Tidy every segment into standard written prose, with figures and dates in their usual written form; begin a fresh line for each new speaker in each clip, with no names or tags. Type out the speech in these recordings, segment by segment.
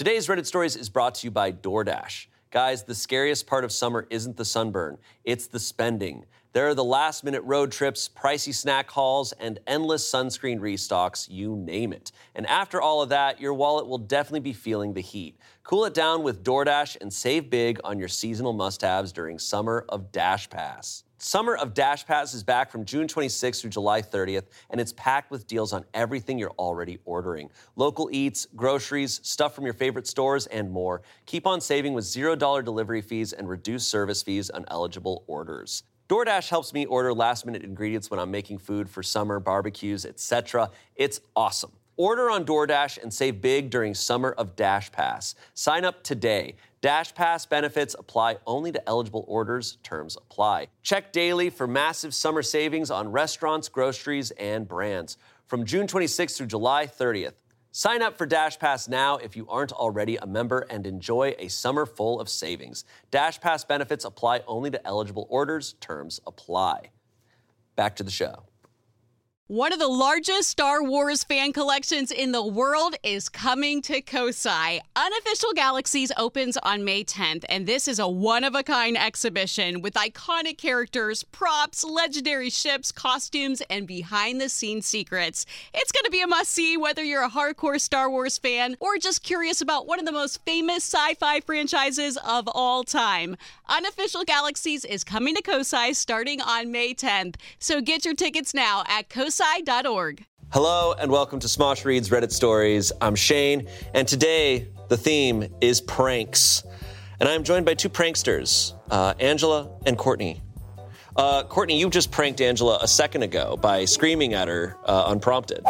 Today's Reddit Stories is brought to you by DoorDash. Guys, the scariest part of summer isn't the sunburn, it's the spending. There are the last-minute road trips, pricey snack hauls, and endless sunscreen restocks, you name it. And after all of that, your wallet will definitely be feeling the heat. Cool it down with DoorDash and save big on your seasonal must-haves during Summer of Dash Pass. Summer of Dash Pass is back from June 26th through July 30th, and it's packed with deals on everything you're already ordering. Local eats, groceries, stuff from your favorite stores, and more. Keep on saving with $0 delivery fees and reduced service fees on eligible orders. DoorDash helps me order last-minute ingredients when I'm making food for summer, barbecues, etc. It's awesome. Order on DoorDash and save big during Summer of Dash Pass. Sign up today. Dash Pass benefits apply only to eligible orders. Terms apply. Check daily for massive summer savings on restaurants, groceries, and brands. From June 26th through July 30th. Sign up for Dash Pass now if you aren't already a member and enjoy a summer full of savings. Dash Pass benefits apply only to eligible orders. Terms apply. Back to the show.
One of the largest Star Wars fan collections in the world is coming to Kosai. Unofficial Galaxies opens on May 10th, and this is a one-of-a-kind exhibition with iconic characters, props, legendary ships, costumes, and behind-the-scenes secrets. It's going to be a must-see whether you're a hardcore Star Wars fan or just curious about one of the most famous sci-fi franchises of all time. Unofficial Galaxies is coming to Kosai starting on May 10th, so get your tickets now at kosai.org.
Hello and welcome to Smosh Reads Reddit Stories. I'm Shane, and today the theme is pranks. And I'm joined by two pranksters, Angela and Courtney. Courtney, you just pranked Angela a second ago by screaming at her unprompted.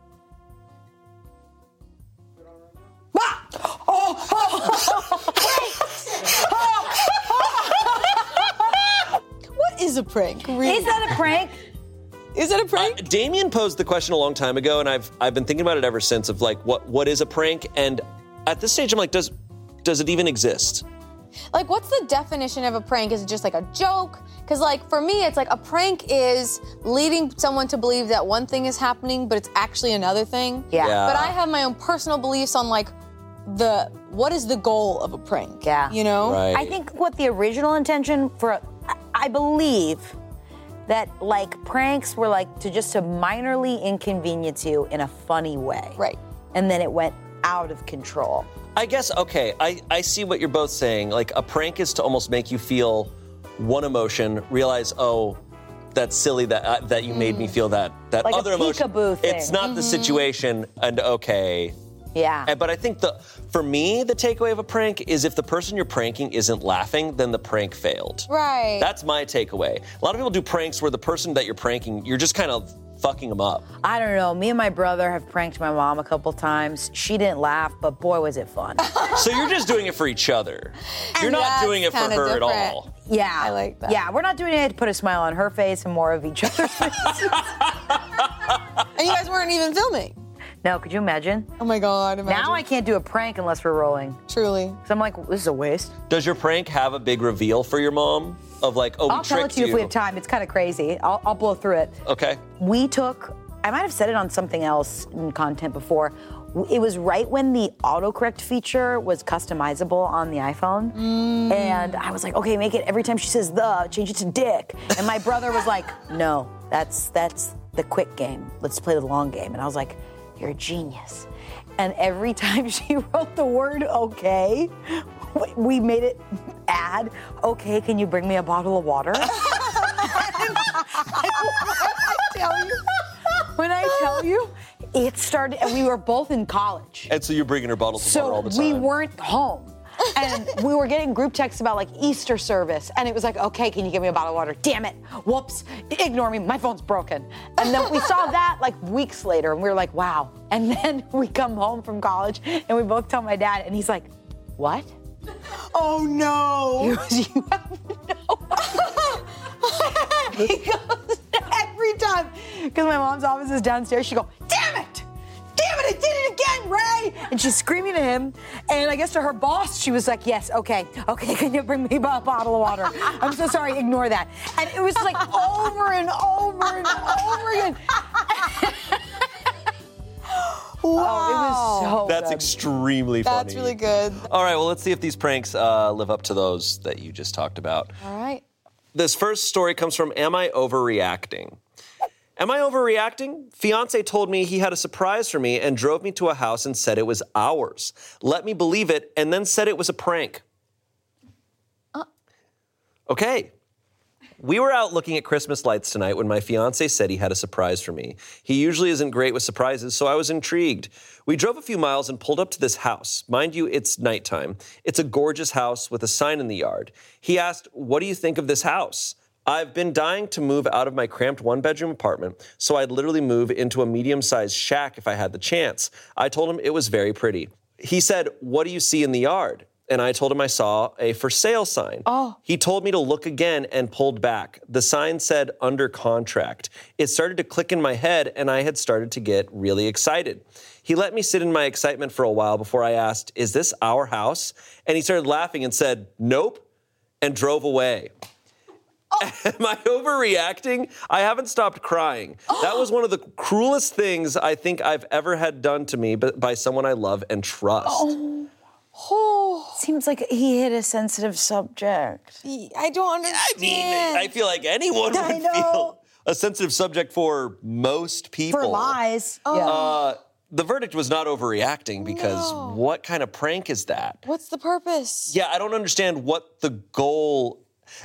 What is a prank? Really?
Is that a prank?
Is it a prank?
Damien posed the question a long time ago, and I've been thinking about it ever since of like what is a prank? And at this stage I'm like, does it even exist?
Like, what's the definition of a prank? Is it just like a joke? Because, like, for me, it's like a prank is leading someone to believe that one thing is happening, but it's actually another thing.
Yeah.
But I have my own personal beliefs on, like, what is the goal of a prank?
Yeah.
You know?
Right.
I think what the original intention I believe that, like, pranks were, like, to minorly inconvenience you in a funny way.
Right.
And then it went out of control.
I guess, okay, I see what you're both saying. Like, a prank is to almost make you feel one emotion, realize, oh, that's silly that you made me feel that
like
other
a
emotion.
peekaboo thing.
It's not the situation, and okay.
Yeah.
But I think for me, the takeaway of a prank is if the person you're pranking isn't laughing, then the prank failed.
Right.
That's my takeaway. A lot of people do pranks where the person that you're pranking, you're just kind of fucking them up.
I don't know. Me and my brother have pranked my mom a couple times. She didn't laugh, but boy, was it fun.
So you're just doing it for each other. You're not
that's
doing it for
kinda
her at
different.
all.
Yeah.
I like that.
Yeah, we're not doing it to put a smile on her face and more of each other's faces.
And you guys weren't even filming.
No, could you imagine?
Oh, my God. Imagine.
Now I can't do a prank unless we're rolling.
Truly.
So I'm like, this is a waste.
Does your prank have a big reveal for your mom? Of like, oh, we
I'll tell it
tricked
to you if we have time. It's kind of crazy. I'll blow through it.
Okay.
I might have said it on something else in content before. It was right when the autocorrect feature was customizable on the iPhone. And I was like, okay, make it every time she says change it to dick. And my brother was like, no, that's the quick game. Let's play the long game. And I was like, you're a genius. And every time she wrote the word okay, we made it add, okay, can you bring me a bottle of water? When I tell you, it started, and we were both in college.
And so you're bringing her bottles of water all the time.
So we weren't home. And we were getting group texts about, like, Easter service. And it was like, okay, can you give me a bottle of water? Damn it. Whoops. Ignore me. My phone's broken. And then we saw that, like, weeks later. And we were like, wow. And then we come home from college, and we both tell my dad. And he's like, what?
Oh, no.
He goes, you have no. He goes, every time. Because my mom's office is downstairs. She goes, damn it. Damn it, I did it again, Ray! And she's screaming at him. And I guess to her boss, she was like, yes, okay, can you bring me a bottle of water? I'm so sorry, ignore that. And it was like over and over and over again.
Wow.
It was so
That's
good.
extremely funny.
That's really good.
All right, well, let's see if these pranks live up to those that you just talked about.
All right.
This first story comes from Am I Overreacting? Am I overreacting? Fiance told me he had a surprise for me and drove me to a house and said it was ours. Let me believe it and then said it was a prank. Okay. We were out looking at Christmas lights tonight when my fiance said he had a surprise for me. He usually isn't great with surprises, so I was intrigued. We drove a few miles and pulled up to this house. Mind you, it's nighttime. It's a gorgeous house with a sign in the yard. He asked, "What do you think of this house?" I've been dying to move out of my cramped one-bedroom apartment, so I'd literally move into a medium-sized shack if I had the chance. I told him it was very pretty. He said, "What do you see in the yard?" And I told him I saw a for sale sign.
Oh.
He told me to look again and pulled back. The sign said under contract. It started to click in my head and I had started to get really excited. He let me sit in my excitement for a while before I asked, "Is this our house?" And he started laughing and said, "Nope," and drove away. Am I overreacting? I haven't stopped crying. That was one of the cruelest things I think I've ever had done to me by someone I love and trust.
Seems like he hit a sensitive subject.
I don't understand.
I mean, I feel like anyone would
I know.
feel a sensitive subject for most people.
For lies.
The verdict was not overreacting because what kind of prank is that?
What's the purpose?
Yeah, I don't understand what the goal.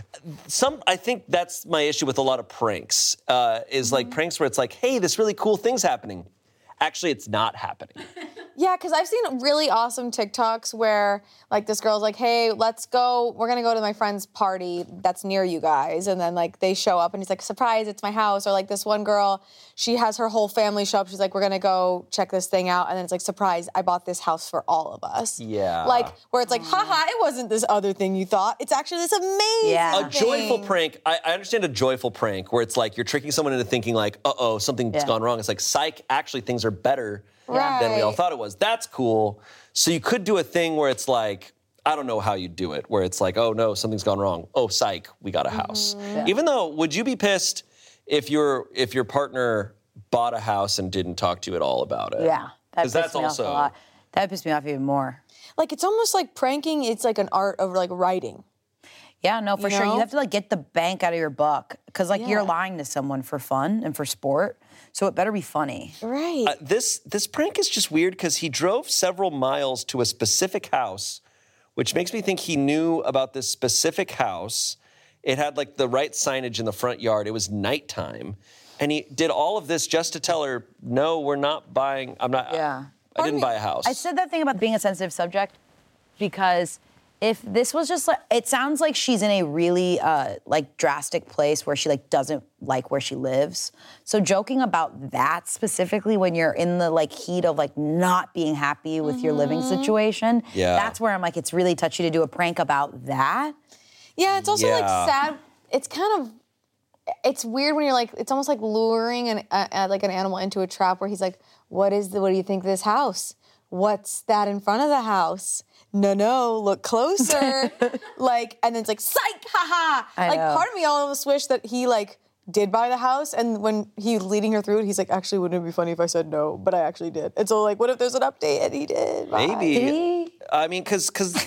I think that's my issue with a lot of pranks. Is like pranks where it's like, hey, this really cool thing's happening. Actually, it's not happening.
Yeah, because I've seen really awesome TikToks where like this girl's like, hey, let's go, we're gonna go to my friend's party that's near you guys. And then like they show up and he's like, surprise, it's my house. Or like this one girl, she has her whole family show up. She's like, we're gonna go check this thing out. And then it's like, surprise, I bought this house for all of us.
Yeah.
Like where it's like, haha, it wasn't this other thing you thought. It's actually this amazing
Yeah.
A joyful
thing.
prank, I understand a joyful prank where it's like you're tricking someone into thinking like, uh-oh, something's gone wrong. It's like, psych, actually things are better than we all
Right.
thought it was. That's cool. So you could do a thing where it's like, I don't know how you do it, where it's like, oh no, something's gone wrong. Oh, psych, we got a house. Even though, would you be pissed if your partner bought a house and didn't talk to you at all about it?
Yeah, that
'Cause
pissed
that's
me
also
off a lot. That pissed me off even more.
Like it's almost like pranking, it's like an art of like writing.
Yeah, no, for
You
sure.
know?
You have to like get the bank out of your buck because like you're
Yeah.
lying to someone for fun and for sport, so it better be funny.
Right.
This prank is just weird because he drove several miles to a specific house, which makes me think he knew about this specific house. It had like the right signage in the front yard. It was nighttime. And he did all of this just to tell her, no, we're not buying, I didn't buy a house.
I said that thing about being a sensitive subject because if this was just like, it sounds like she's in a really like drastic place where she like doesn't like where she lives. So joking about that specifically when you're in the like heat of like not being happy with your living situation, that's where I'm like, it's really touchy to do a prank about that.
Yeah, it's also like
Yeah.
sad. It's kind of, it's weird when you're like, it's almost like luring like an animal into a trap where he's like, what do you think of this house? What's that in front of the house? No, look closer. Like, and then it's like, psych, haha.
I
Like,
know.
part of me almost wish that he like did buy the house, and when he's leading her through it, he's like, actually, wouldn't it be funny if I said no? But I actually did. And so like, what if there's an update and he did? Bye.
Maybe. I mean, because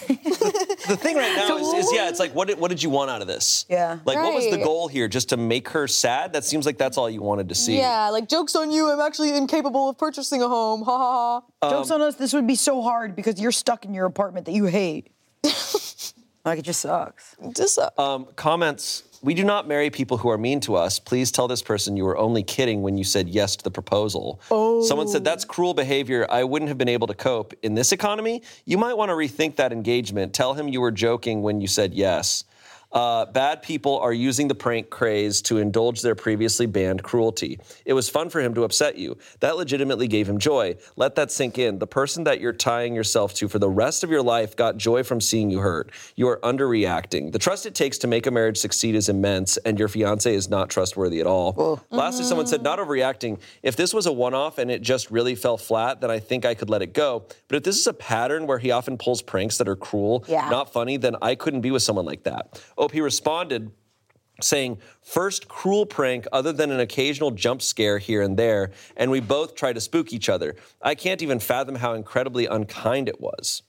the thing right now is it's like, what did you want out of this?
Yeah.
Like, what was the
Right.
goal here? Just to make her sad? That seems like that's all you wanted to see.
Yeah, like, joke's on you, I'm actually incapable of purchasing a home, ha ha ha.
Jokes on us, this would be so hard because you're stuck in your apartment that you hate. Like it just sucks.
Just
Comments. We do not marry people who are mean to us. Please tell this person you were only kidding when you said yes to the proposal. Someone said, that's cruel behavior. I wouldn't have been able to cope. In this economy, you might want to rethink that engagement. Tell him you were joking when you said yes. Bad people are using the prank craze to indulge their previously banned cruelty. It was fun for him to upset you. That legitimately gave him joy. Let that sink in. The person that you're tying yourself to for the rest of your life got joy from seeing you hurt. You are underreacting. The trust it takes to make a marriage succeed is immense, and your fiance is not trustworthy at all. Lastly, someone said, not overreacting. If this was a one-off and it just really fell flat, then I think I could let it go. But if this is a pattern where he often pulls pranks that are cruel, not funny, then I couldn't be with someone like that. OP responded, saying, first cruel prank other than an occasional jump scare here and there, and we both try to spook each other. I can't even fathom how incredibly unkind it was.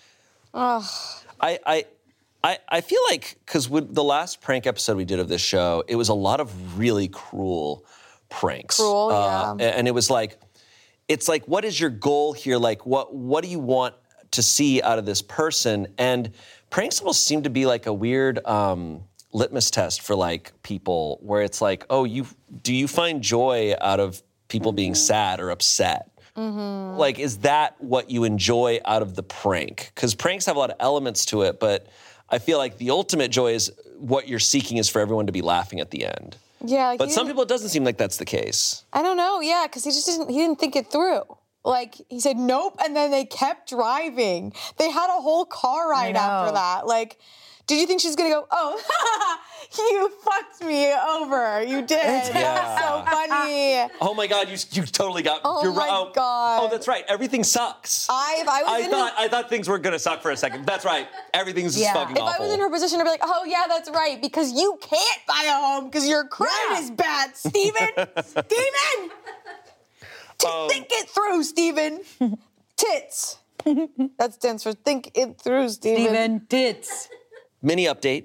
I feel like, because with the last prank episode we did of this show, it was a lot of really cruel pranks.
Cruel, yeah.
And it was like, it's like, what is your goal here? Like, what do you want to see out of this person? And pranks almost seem to be like a weird litmus test for like people, where it's like, oh, do you find joy out of people being sad or upset? Like, is that what you enjoy out of the prank? Because pranks have a lot of elements to it, but I feel like the ultimate joy is what you're seeking is for everyone to be laughing at the end.
Yeah,
But some people, it doesn't seem like that's the case.
I don't know, yeah, because he didn't think it through. Like, he said nope, and then they kept driving. They had a whole car ride after that. Like, did you think she's gonna go, oh, you fucked me over. You did. That's so funny.
Oh my God, you totally got, you're right.
Oh my God.
Oh, that's right, everything sucks. I thought things were gonna suck for a second. That's right, everything's just fucking awful.
If I was in her position, I'd be like, oh yeah, that's right, because you can't buy a home because your credit is bad, Steven. Steven! Think it through, Steven. Tits. That stands for think it through, Steven.
Steven, tits.
Mini update.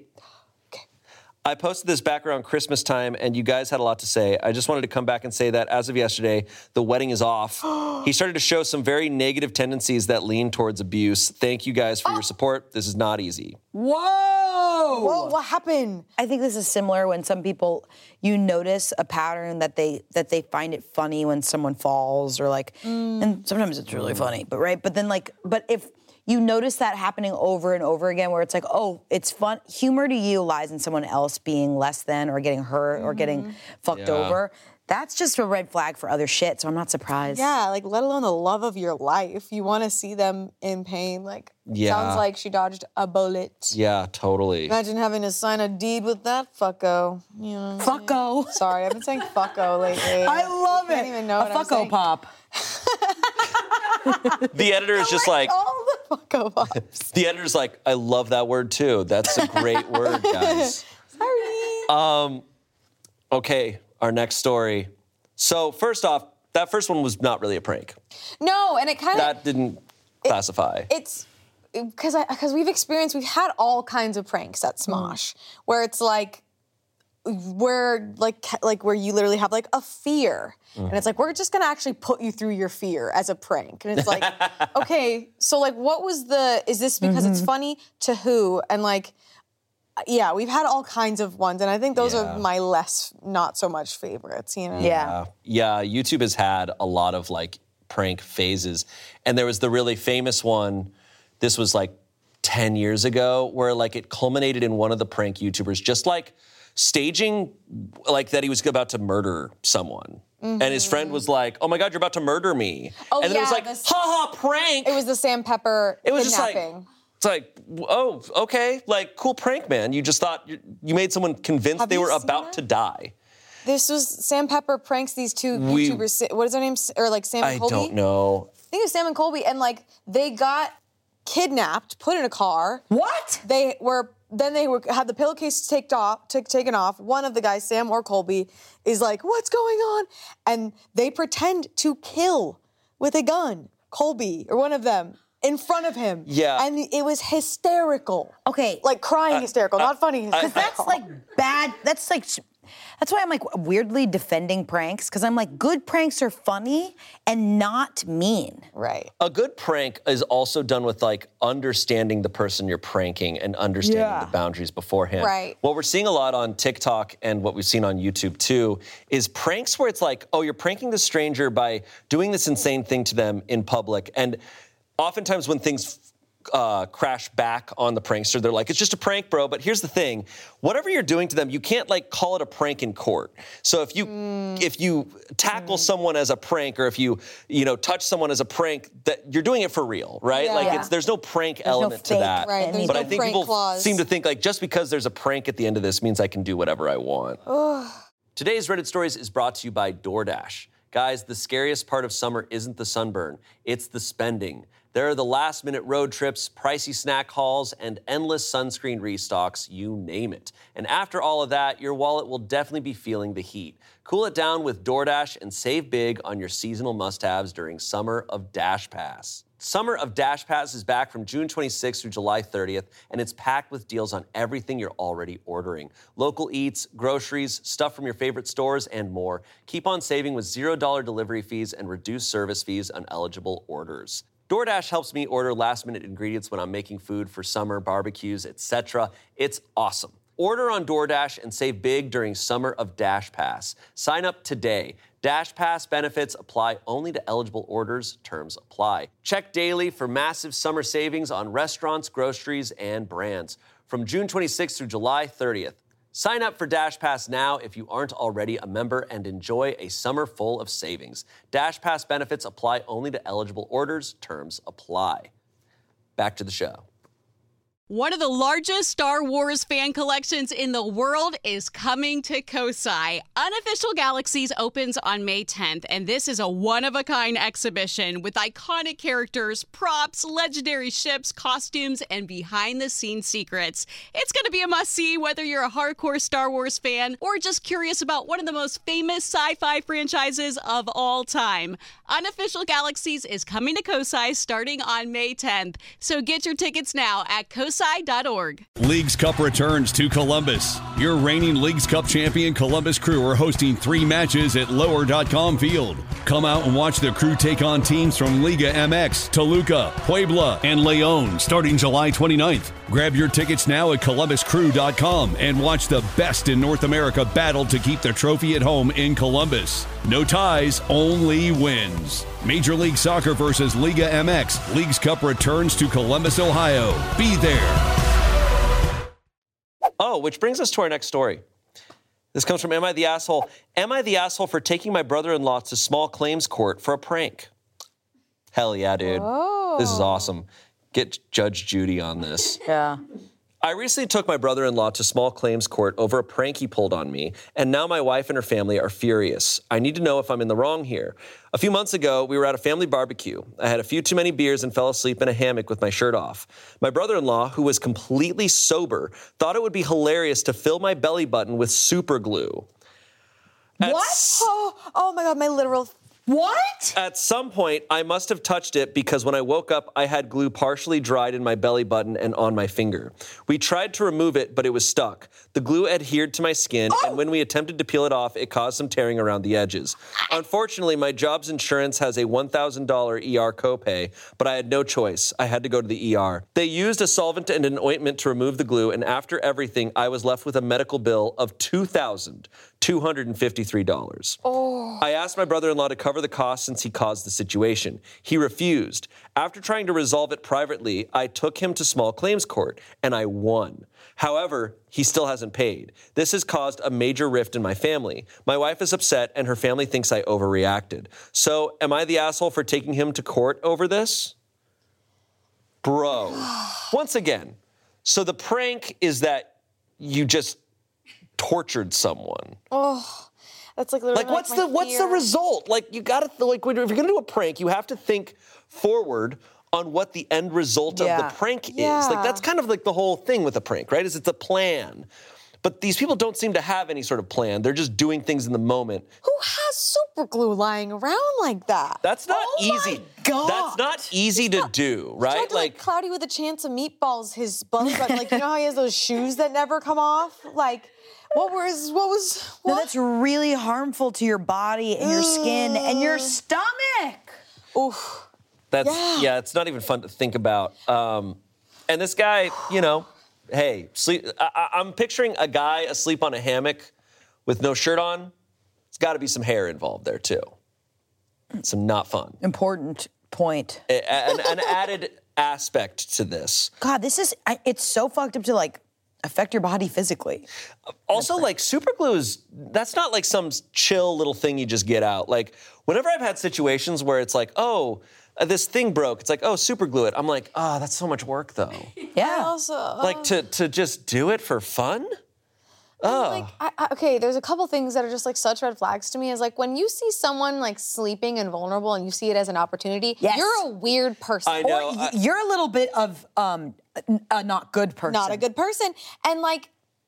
I posted this back around Christmas time, and you guys had a lot to say. I just wanted to come back and say that as of yesterday, the wedding is off. He started to show some very negative tendencies that lean towards abuse. Thank you guys for your support. This is not easy.
Whoa, what happened?
I think this is similar when some people, you notice a pattern that they find it funny when someone falls, or like, and sometimes it's really funny, but then but if you notice that happening over and over again, where it's like, oh, it's fun. Humor to you lies in someone else being less than, or getting hurt, or getting fucked over. That's just a red flag for other shit, so I'm not surprised.
Yeah, like, let alone the love of your life. You want to see them in pain. Like, sounds like she dodged a bullet.
Yeah, totally.
Imagine having to sign a deed with that fucko. You know what I'm saying? Sorry, I've been saying fucko lately.
I love it.
I don't even know what I'm
fucko
saying.
pop.
The editor is just like,
all the fucko pops.
the editor's like, I love that word too. That's a great word, guys.
Sorry.
Okay, our next story. So first off, that first one was not really a prank.
No, and it kind of...
That didn't classify.
It's... Because we've had all kinds of pranks at Smosh, where it's like, where you literally have like a fear, and it's like, we're just gonna actually put you through your fear as a prank, and it's like, okay, so like, is this because it's funny to who? And like, yeah, we've had all kinds of ones, and I think those are my not so much favorites, you know?
Yeah.
Yeah, YouTube has had a lot of like prank phases, and there was the really famous one. This was like 10 years ago, where like it culminated in one of the prank YouTubers just like staging like that he was about to murder someone. And his friend was like, oh my God, you're about to murder me.
Oh,
and then it was like,
this-
ha ha, prank.
It was the Sam Pepper
It was just
kidnapping.
like, it's like, oh, okay, like cool prank, man. You just thought you made someone convinced
Have
they
you
were
seen
about
that?
to die.
This was Sam Pepper pranks these two YouTubers. What is their name? Or like Sam and
I
Colby?
don't know.
I think it was Sam and Colby, and like they got kidnapped, put in a car.
What?
They had the pillowcase taken off. One of the guys, Sam or Colby, is like, what's going on? And they pretend to kill with a gun Colby, or one of them, in front of him.
Yeah.
And it was hysterical.
Okay.
Like crying hysterical, not funny hysterical.
Because that's like bad. That's why I'm like weirdly defending pranks, because I'm like, good pranks are funny and not mean.
Right.
A good prank is also done with like understanding the person you're pranking and understanding the boundaries beforehand.
Right.
What we're seeing a lot on TikTok and what we've seen on YouTube too is pranks where it's like, oh, you're pranking the stranger by doing this insane thing to them in public. And oftentimes when things crash back on the prankster, they're like, it's just a prank, bro. But here's the thing, whatever you're doing to them, you can't like call it a prank in court. So if you tackle someone as a prank, or if you touch someone as a prank, that you're doing it for real, right?
Yeah.
Like there's no prank element to that.
Right, there's
But
no
I think
prank
people
clause.
seem to think like just because there's a prank at the end of this means I can do whatever I want. Today's Reddit Stories is brought to you by DoorDash. Guys, the scariest part of summer isn't the sunburn, it's the spending. There are the last-minute road trips, pricey snack hauls, and endless sunscreen restocks, you name it. And after all of that, your wallet will definitely be feeling the heat. Cool it down with DoorDash and save big on your seasonal must-haves during Summer of Dash Pass. Summer of Dash Pass is back from June 26th through July 30th, and it's packed with deals on everything you're already ordering. Local eats, groceries, stuff from your favorite stores, and more. Keep on saving with $0 delivery fees and reduced service fees on eligible orders. DoorDash helps me order last-minute ingredients when I'm making food for summer, barbecues, etc. It's awesome. Order on DoorDash and save big during Summer of Dash Pass. Sign up today. Dash Pass benefits apply only to eligible orders. Terms apply. Check daily for massive summer savings on restaurants, groceries, and brands. From June 26th through July 30th. Sign up for Dash Pass now if you aren't already a member and enjoy a summer full of savings. Dash Pass benefits apply only to eligible orders. Terms apply. Back to the show.
One of the largest Star Wars fan collections in the world is coming to Kosai. Unofficial Galaxies opens on May 10th, and this is a one-of-a-kind exhibition with iconic characters, props, legendary ships, costumes, and behind-the-scenes secrets. It's going to be a must-see whether you're a hardcore Star Wars fan or just curious about one of the most famous sci-fi franchises of all time. Unofficial Galaxies is coming to Kosai starting on May 10th, so get your tickets now at kosai.org.
Leagues Cup returns to Columbus. Your reigning Leagues Cup champion Columbus Crew are hosting 3 matches at Lower.com Field. Come out and watch the Crew take on teams from Liga MX, Toluca, Puebla, and Leon starting July 29th. Grab your tickets now at columbuscrew.com and watch the best in North America battle to keep the trophy at home in Columbus. No ties, only wins. Major League Soccer versus Liga MX. Leagues Cup returns to Columbus, Ohio. Be there.
Oh, which brings us to our next story. This comes from Am I the Asshole? Am I the asshole for taking my brother-in-law to small claims court for a prank? Hell yeah, dude.
Oh.
This is awesome. Get Judge Judy on this.
Yeah.
I recently took my brother-in-law to small claims court over a prank he pulled on me, and now my wife and her family are furious. I need to know if I'm in the wrong here. A few months ago, we were at a family barbecue. I had a few too many beers and fell asleep in a hammock with my shirt off. My brother-in-law, who was completely sober, thought it would be hilarious to fill my belly button with super glue.
What?
Oh my God, my literal.
What?
At some point, I must have touched it because when I woke up, I had glue partially dried in my belly button and on my finger. We tried to remove it, but it was stuck. The glue adhered to my skin, and when we attempted to peel it off, it caused some tearing around the edges. Unfortunately, my job's insurance has a $1,000 ER copay, but I had no choice. I had to go to the ER. They used a solvent and an ointment to remove the glue, and after everything, I was left with a medical bill of $2,253. I asked my brother-in-law to cover the cost since he caused the situation. He refused. After trying to resolve it privately, I took him to small claims court, and I won. However, he still hasn't paid. This has caused a major rift in my family. My wife is upset, and her family thinks I overreacted. So, am I the asshole for taking him to court over this? Bro. Once again, so the prank is that you just tortured someone.
That's like literally
What's
my
the
fear.
result? Like, you gotta, if you're gonna do a prank, you have to think forward on what the end result of the prank is. Like, that's kind of like the whole thing with a prank, right? Is it's a plan. But these people don't seem to have any sort of plan. They're just doing things in the moment.
Who has super glue lying around like that?
That's not easy.
God.
That's not easy to do, right?
Tried to, like Cloudy with a Chance of Meatballs, his belly button. Like, you know how he has those shoes that never come off? Like, what?
No, that's really harmful to your body and your skin and your stomach.
Oof.
Yeah, it's not even fun to think about. And this guy, you know, hey, sleep. I'm picturing a guy asleep on a hammock with no shirt on. There's got to be some hair involved there too. Some not fun.
Important point.
An added aspect to this.
God, it's so fucked up to like affect your body physically.
Also, like, super glue that's not like some chill little thing you just get out. Like, whenever I've had situations where it's like, oh, this thing broke, it's like, oh, super glue it. I'm like, oh, that's so much work though.
Yeah.
Also,
Like, to just do it for fun?
Like, okay, there's a couple things that are just like such red flags to me. Is like when you see someone like sleeping and vulnerable, and you see it as an opportunity.
Yes.
You're a weird person.
I know.
Or you're a little bit of a not good person.
Not a good person. And like,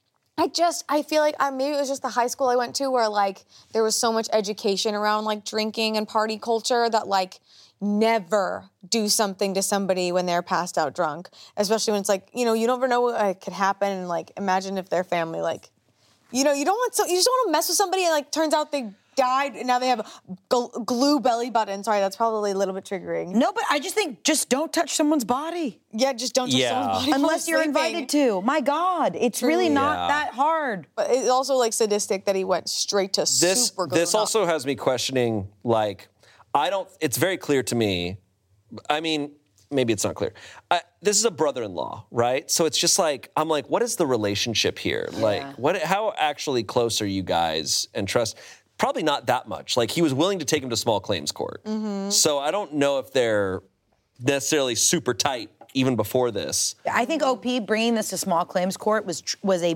I feel like maybe it was just the high school I went to where like there was so much education around like drinking and party culture that like never do something to somebody when they're passed out drunk, especially when it's like, you never know what could happen. And like, imagine if their family like, you just don't want to mess with somebody and like turns out they died and now they have a glue belly button. Sorry, that's probably a little bit triggering.
No, but I just think don't touch someone's body.
Yeah, just don't touch someone's body while
Unless you're
sleeping.
invited to. My God, it's really not that hard.
But it's also like sadistic that he went straight to super glue.
This also has me questioning, like, it's very clear to me. I mean, maybe it's not clear. This is a brother-in-law, right? So it's just like, I'm like, what is the relationship here? Like, how actually close are you guys and trust? Probably not that much. Like, he was willing to take him to small claims court. Mm-hmm. So I don't know if they're necessarily super tight even before this.
I think OP bringing this to small claims court was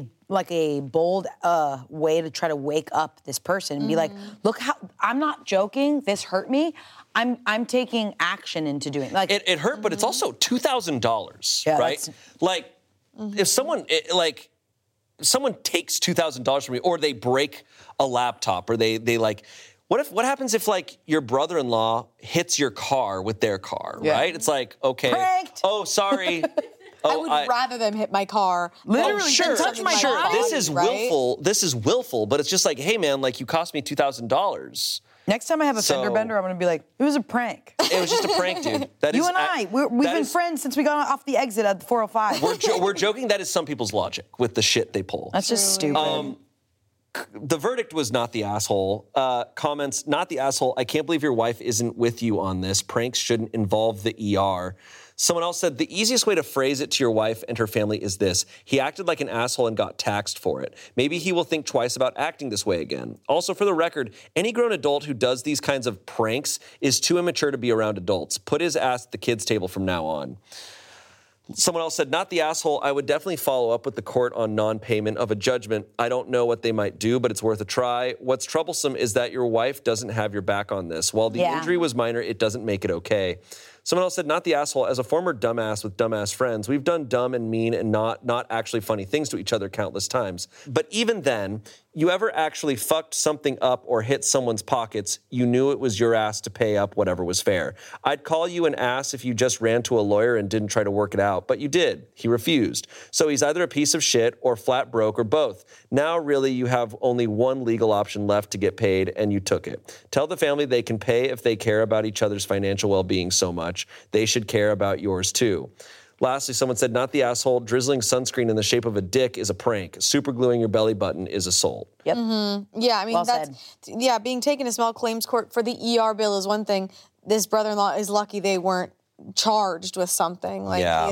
a bold way to try to wake up this person and be like, look how I'm not joking. This hurt me. I'm taking action into doing like
it hurt, but it's also $2,000, right? Like if someone someone takes $2,000 from me, or they break a laptop, or they like. What happens if, like, your brother-in-law hits your car with their car, right? It's like, okay.
Pranked.
Oh, sorry.
I would rather them hit my car.
Literally,
sure,
touch my body.
This is
right?
willful. This is willful, but it's just like, hey, man, like, you cost me $2,000.
Next time I have a fender bender, I'm going to be like, it was a prank.
It was just a prank, dude.
You and I, we've been friends since we got off the exit at 405.
We're joking. That is some people's logic with the shit they pull.
That's just stupid.
The verdict was not the asshole. Comments, not the asshole. I can't believe your wife isn't with you on this. Pranks shouldn't involve the ER. Someone else said, the easiest way to phrase it to your wife and her family is this. He acted like an asshole and got taxed for it. Maybe he will think twice about acting this way again. Also, for the record, any grown adult who does these kinds of pranks is too immature to be around adults. Put his ass at the kids' table from now on. Someone else said, not the asshole. I would definitely follow up with the court on non-payment of a judgment. I don't know what they might do, but it's worth a try. What's troublesome is that your wife doesn't have your back on this. While the injury was minor, it doesn't make it okay. Someone else said, not the asshole. As a former dumbass with dumbass friends, we've done dumb and mean and not actually funny things to each other countless times. But even then, you ever actually fucked something up or hit someone's pockets, you knew it was your ass to pay up whatever was fair. I'd call you an ass if you just ran to a lawyer and didn't try to work it out, but you did. He refused. So he's either a piece of shit or flat broke or both. Now, really, you have only one legal option left to get paid, and you took it. Tell the family they can pay if they care about each other's financial well-being so much. They should care about yours, too. Lastly, someone said, not the asshole. Drizzling sunscreen in the shape of a dick is a prank. Super gluing your belly button is assault.
Yep.
Mm-hmm. Yeah, I mean, being taken to small claims court for the ER bill is one thing. This brother-in-law is lucky they weren't charged with something.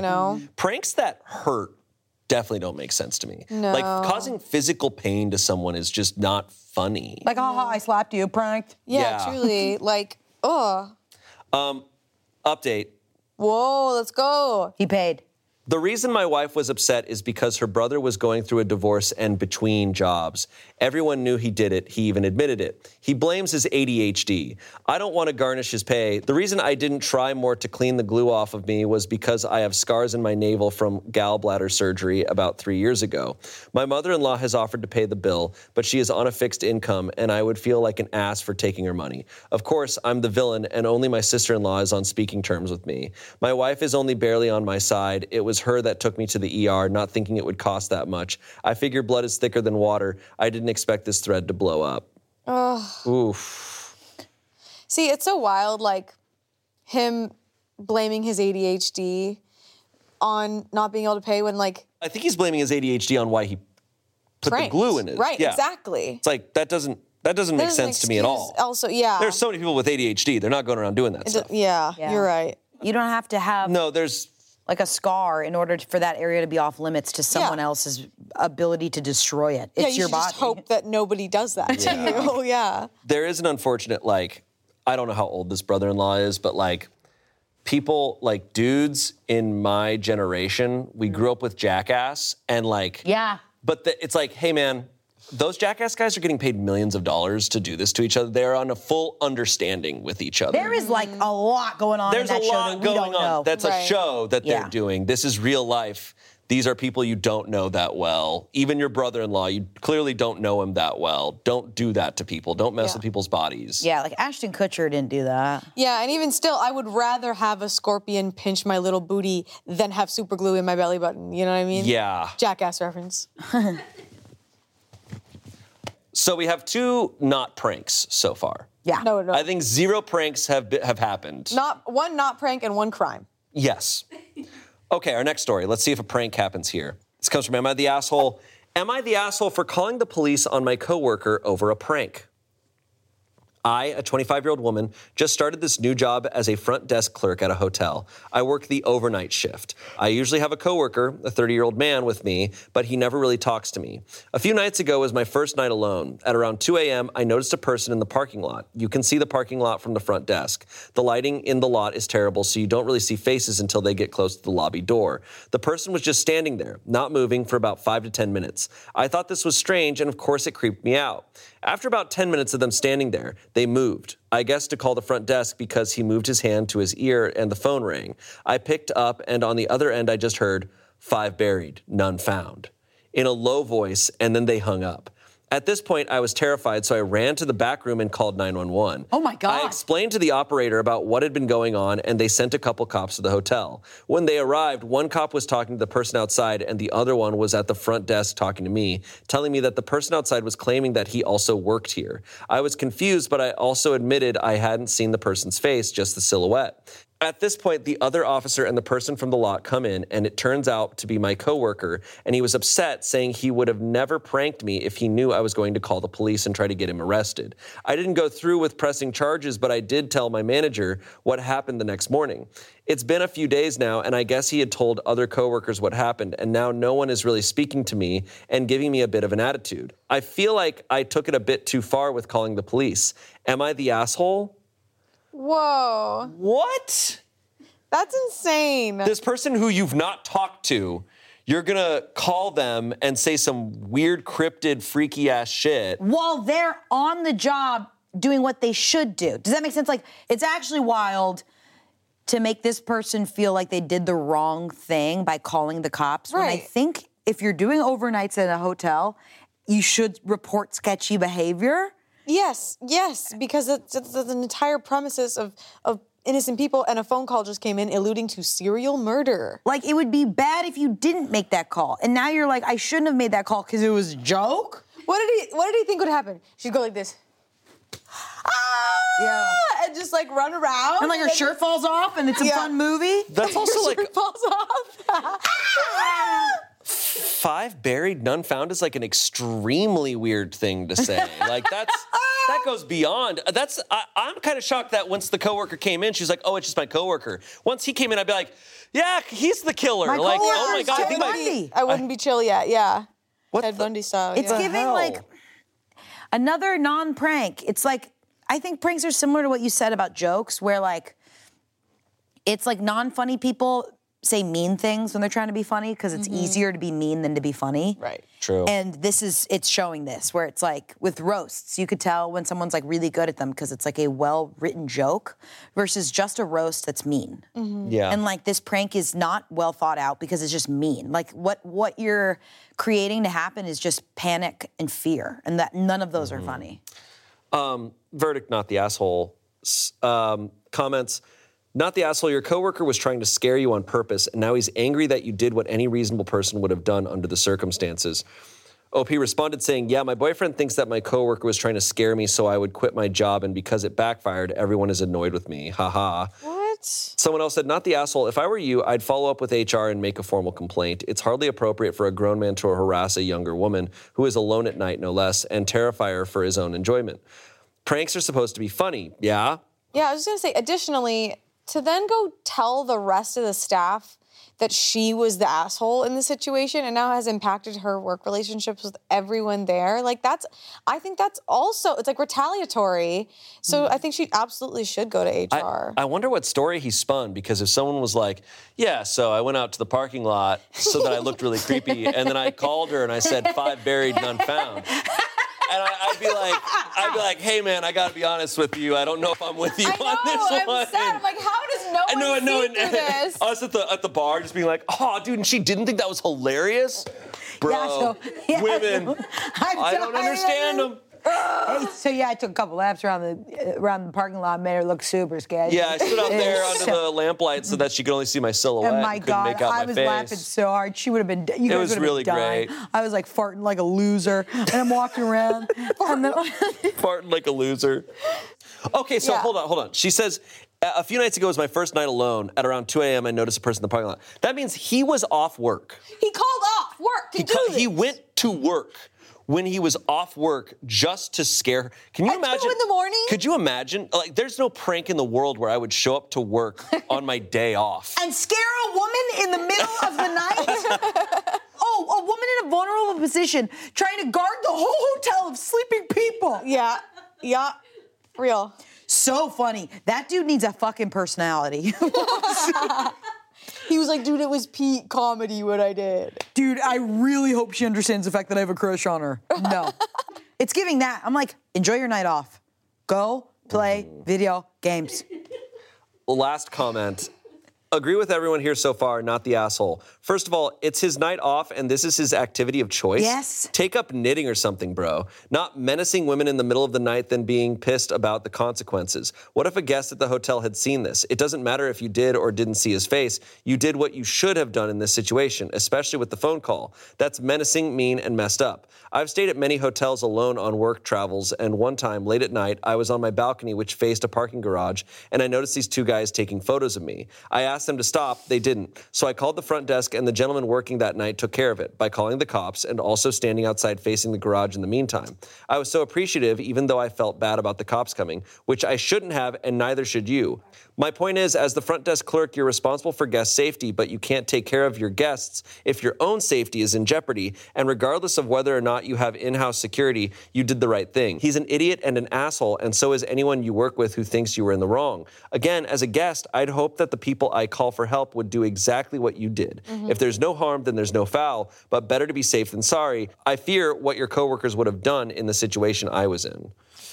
Pranks that hurt definitely don't make sense to me.
No.
Like, causing physical pain to someone is just not funny.
Like, haha, I slapped you, pranked.
Yeah. Truly. Like, ugh.
Update.
Whoa, let's go.
He paid.
The reason my wife was upset is because her brother was going through a divorce and between jobs. Everyone knew he did it. He even admitted it. He blames his ADHD. I don't want to garnish his pay. The reason I didn't try more to clean the glue off of me was because I have scars in my navel from gallbladder surgery about 3 years ago. My mother-in-law has offered to pay the bill, but she is on a fixed income, and I would feel like an ass for taking her money. Of course, I'm the villain, and only my sister-in-law is on speaking terms with me. My wife is only barely on my side. It was her that took me to the ER, not thinking it would cost that much. I figure blood is thicker than water. I didn't expect this thread to blow up. Oof.
See, it's so wild, like, him blaming his ADHD on not being able to pay when, like...
I think he's blaming his ADHD on why he put the glue in it.
Right,
yeah.
Exactly.
It's like, that doesn't make sense to me at all.
Also, yeah.
There's so many people with ADHD. They're not going around doing that stuff.
Yeah, you're right.
You don't have to have...
No, there's...
like a scar in order for that area to be off limits to someone else's ability to destroy it. It's your body.
Just hope that nobody does that to you. Yeah.
There is an unfortunate, like, I don't know how old this brother-in-law is, but, like, people, like, dudes in my generation, we grew up with Jackass, and, like...
Yeah.
But it's like, hey, man, Those Jackass guys are getting paid millions of dollars to do this to each other. They're on a full understanding with each other.
There is like a lot going on
There's
in that
a
show
lot
that we
going
don't
on.
know.
That's a show that they're
Yeah.
doing. This is real life. These are people you don't know that well. Even your brother-in-law, you clearly don't know him that well. Don't do that to people. Don't mess with people's bodies.
Yeah, like Ashton Kutcher didn't do that.
Yeah, and even still, I would rather have a scorpion pinch my little booty than have super glue in my belly button. You know what I mean?
Yeah.
Jackass reference.
So we have 2 not pranks so far.
Yeah.
No.
I think 0 pranks have happened.
One not prank and one crime.
Yes. Okay, our next story. Let's see if a prank happens here. This comes from Am I the Asshole? Am I the asshole for calling the police on my coworker over a prank? I, a 25-year-old woman, just started this new job as a front desk clerk at a hotel. I work the overnight shift. I usually have a coworker, a 30-year-old man, with me, but he never really talks to me. A few nights ago was my first night alone. At around 2 a.m., I noticed a person in the parking lot. You can see the parking lot from the front desk. The lighting in the lot is terrible, so you don't really see faces until they get close to the lobby door. The person was just standing there, not moving, for about 5 to 10 minutes. I thought this was strange, and of course it creeped me out. After about 10 minutes of them standing there, they moved. I guess to call the front desk because he moved his hand to his ear and the phone rang. I picked up, and on the other end I just heard, 5 buried, none found, in a low voice, and then they hung up. At this point, I was terrified, so I ran to the back room and called 911.
Oh, my God.
I explained to the operator about what had been going on, and they sent a couple cops to the hotel. When they arrived, one cop was talking to the person outside, and the other one was at the front desk talking to me, telling me that the person outside was claiming that he also worked here. I was confused, but I also admitted I hadn't seen the person's face, just the silhouette. At this point, the other officer and the person from the lot come in, and it turns out to be my coworker, and he was upset, saying he would have never pranked me if he knew I was going to call the police and try to get him arrested. I didn't go through with pressing charges, but I did tell my manager what happened the next morning. It's been a few days now, and I guess he had told other coworkers what happened, and now no one is really speaking to me and giving me a bit of an attitude. I feel like I took it a bit too far with calling the police. Am I the asshole?
Whoa.
What?
That's insane.
This person who you've not talked to, you're gonna call them and say some weird, cryptid, freaky-ass shit.
While they're on the job doing what they should do. Does that make sense? Like, it's actually wild to make this person feel like they did the wrong thing by calling the cops. When I
Right.
think if you're doing overnights in a hotel, you should report sketchy behavior.
Yes, because it's an entire premises of innocent people, and a phone call just came in alluding to serial murder.
Like, it would be bad if you didn't make that call. And now you're like, I shouldn't have made that call because it was a joke?
What did he think would happen? She'd go like this.
Yeah.
And just like run around.
And like her shirt falls off and it's a
Yeah.
fun movie?
That's also
Her
like
shirt falls off.
5 buried, none found is like an extremely weird thing to say. Like that goes beyond. I'm kind of shocked that once the coworker came in, she's like, "Oh, it's just my coworker." Once he came in, I'd be like, "Yeah, he's the killer."
My
Like,
coworker
oh my
is
god, I
Ted
think
Bundy.
I wouldn't be chill yet, yeah.
What
Ted
the-
Bundy style.
It's
yeah.
giving
hell?
like another non-prank. It's like, I think pranks are similar to what you said about jokes, where like, it's like non-funny people say mean things when they're trying to be funny because it's easier to be mean than to be funny.
Right.
True.
And it's showing this, where it's like with roasts, you could tell when someone's like really good at them because it's like a well-written joke versus just a roast that's mean.
Yeah.
And like this prank is not well thought out because it's just mean. Like what you're creating to happen is just panic and fear, and that none of those are funny.
Verdict, not the asshole. Comments. Not the asshole. Your coworker was trying to scare you on purpose, and now he's angry that you did what any reasonable person would have done under the circumstances. OP responded saying, "Yeah, my boyfriend thinks that my coworker was trying to scare me so I would quit my job, and because it backfired, everyone is annoyed with me. Haha."
What?
Someone else said, "Not the asshole. If I were you, I'd follow up with HR and make a formal complaint. It's hardly appropriate for a grown man to harass a younger woman who is alone at night, no less, and terrify her for his own enjoyment. Pranks are supposed to be funny, yeah?"
Yeah, I was just gonna say, additionally, to then go tell the rest of the staff that she was the asshole in the situation and now has impacted her work relationships with everyone there. Like I think that's also, it's like retaliatory. So I think she absolutely should go to HR.
I wonder what story he spun, because if someone was like, yeah, so I went out to the parking lot so that I looked really creepy, and then I called her and I said 5 buried, none found. And I'd be like, hey man, I gotta be honest with you. I don't know if I'm with you on this one.
I'm sad. I'm like, how does no one see through this?
I was at the bar just being like, oh, dude, and she didn't think that was hilarious? Bro, women, I don't understand them.
So I took a couple laps around the parking lot, made her look super sketchy.
Yeah, I stood out there under the lamplight so that she could only see my silhouette.
Oh my
and
God,
couldn't make out
I
my
was
face.
laughing so hard. She would have been. You guys
It was
would have
really
been dying.
great.
I was like farting like a loser, and I'm walking around. and then,
Farting like a loser. Okay, so hold on. She says, a few nights ago was my first night alone. At around 2 a.m., I noticed a person in the parking lot. That means he was off work.
He called off work to do this.
He went to work when he was off work just to scare her. Can you imagine?
2 in the morning?
Could you imagine? Like, there's no prank in the world where I would show up to work on my day off.
and scare a woman in the middle of the night? Oh, a woman in a vulnerable position trying to guard the whole hotel of sleeping people.
Yeah, real.
So funny. That dude needs a fucking personality.
He was like, dude, it was peak comedy what I did.
Dude, I really hope she understands the fact that I have a crush on her. No. It's giving that. I'm like, enjoy your night off. Go play video games.
Last comment. Agree with everyone here so far, not the asshole. First of all, it's his night off and this is his activity of choice.
Yes.
Take up knitting or something, bro. Not menacing women in the middle of the night, then being pissed about the consequences. What if a guest at the hotel had seen this? It doesn't matter if you did or didn't see his face. You did what you should have done in this situation, especially with the phone call. That's menacing, mean, and messed up. I've stayed at many hotels alone on work travels, and one time, late at night, I was on my balcony which faced a parking garage, and I noticed these 2 guys taking photos of me. I asked them to stop, they didn't. So I called the front desk, and the gentleman working that night took care of it by calling the cops and also standing outside facing the garage in the meantime. I was so appreciative, even though I felt bad about the cops coming, which I shouldn't have, and neither should you. My point is, as the front desk clerk, you're responsible for guest safety, but you can't take care of your guests if your own safety is in jeopardy, and regardless of whether or not you have in-house security, you did the right thing. He's an idiot and an asshole, and so is anyone you work with who thinks you were in the wrong. Again, as a guest, I'd hope that the people I call for help would do exactly what you did. If there's no harm, then there's no foul, but better to be safe than sorry. I fear what your coworkers would have done in the situation I was in.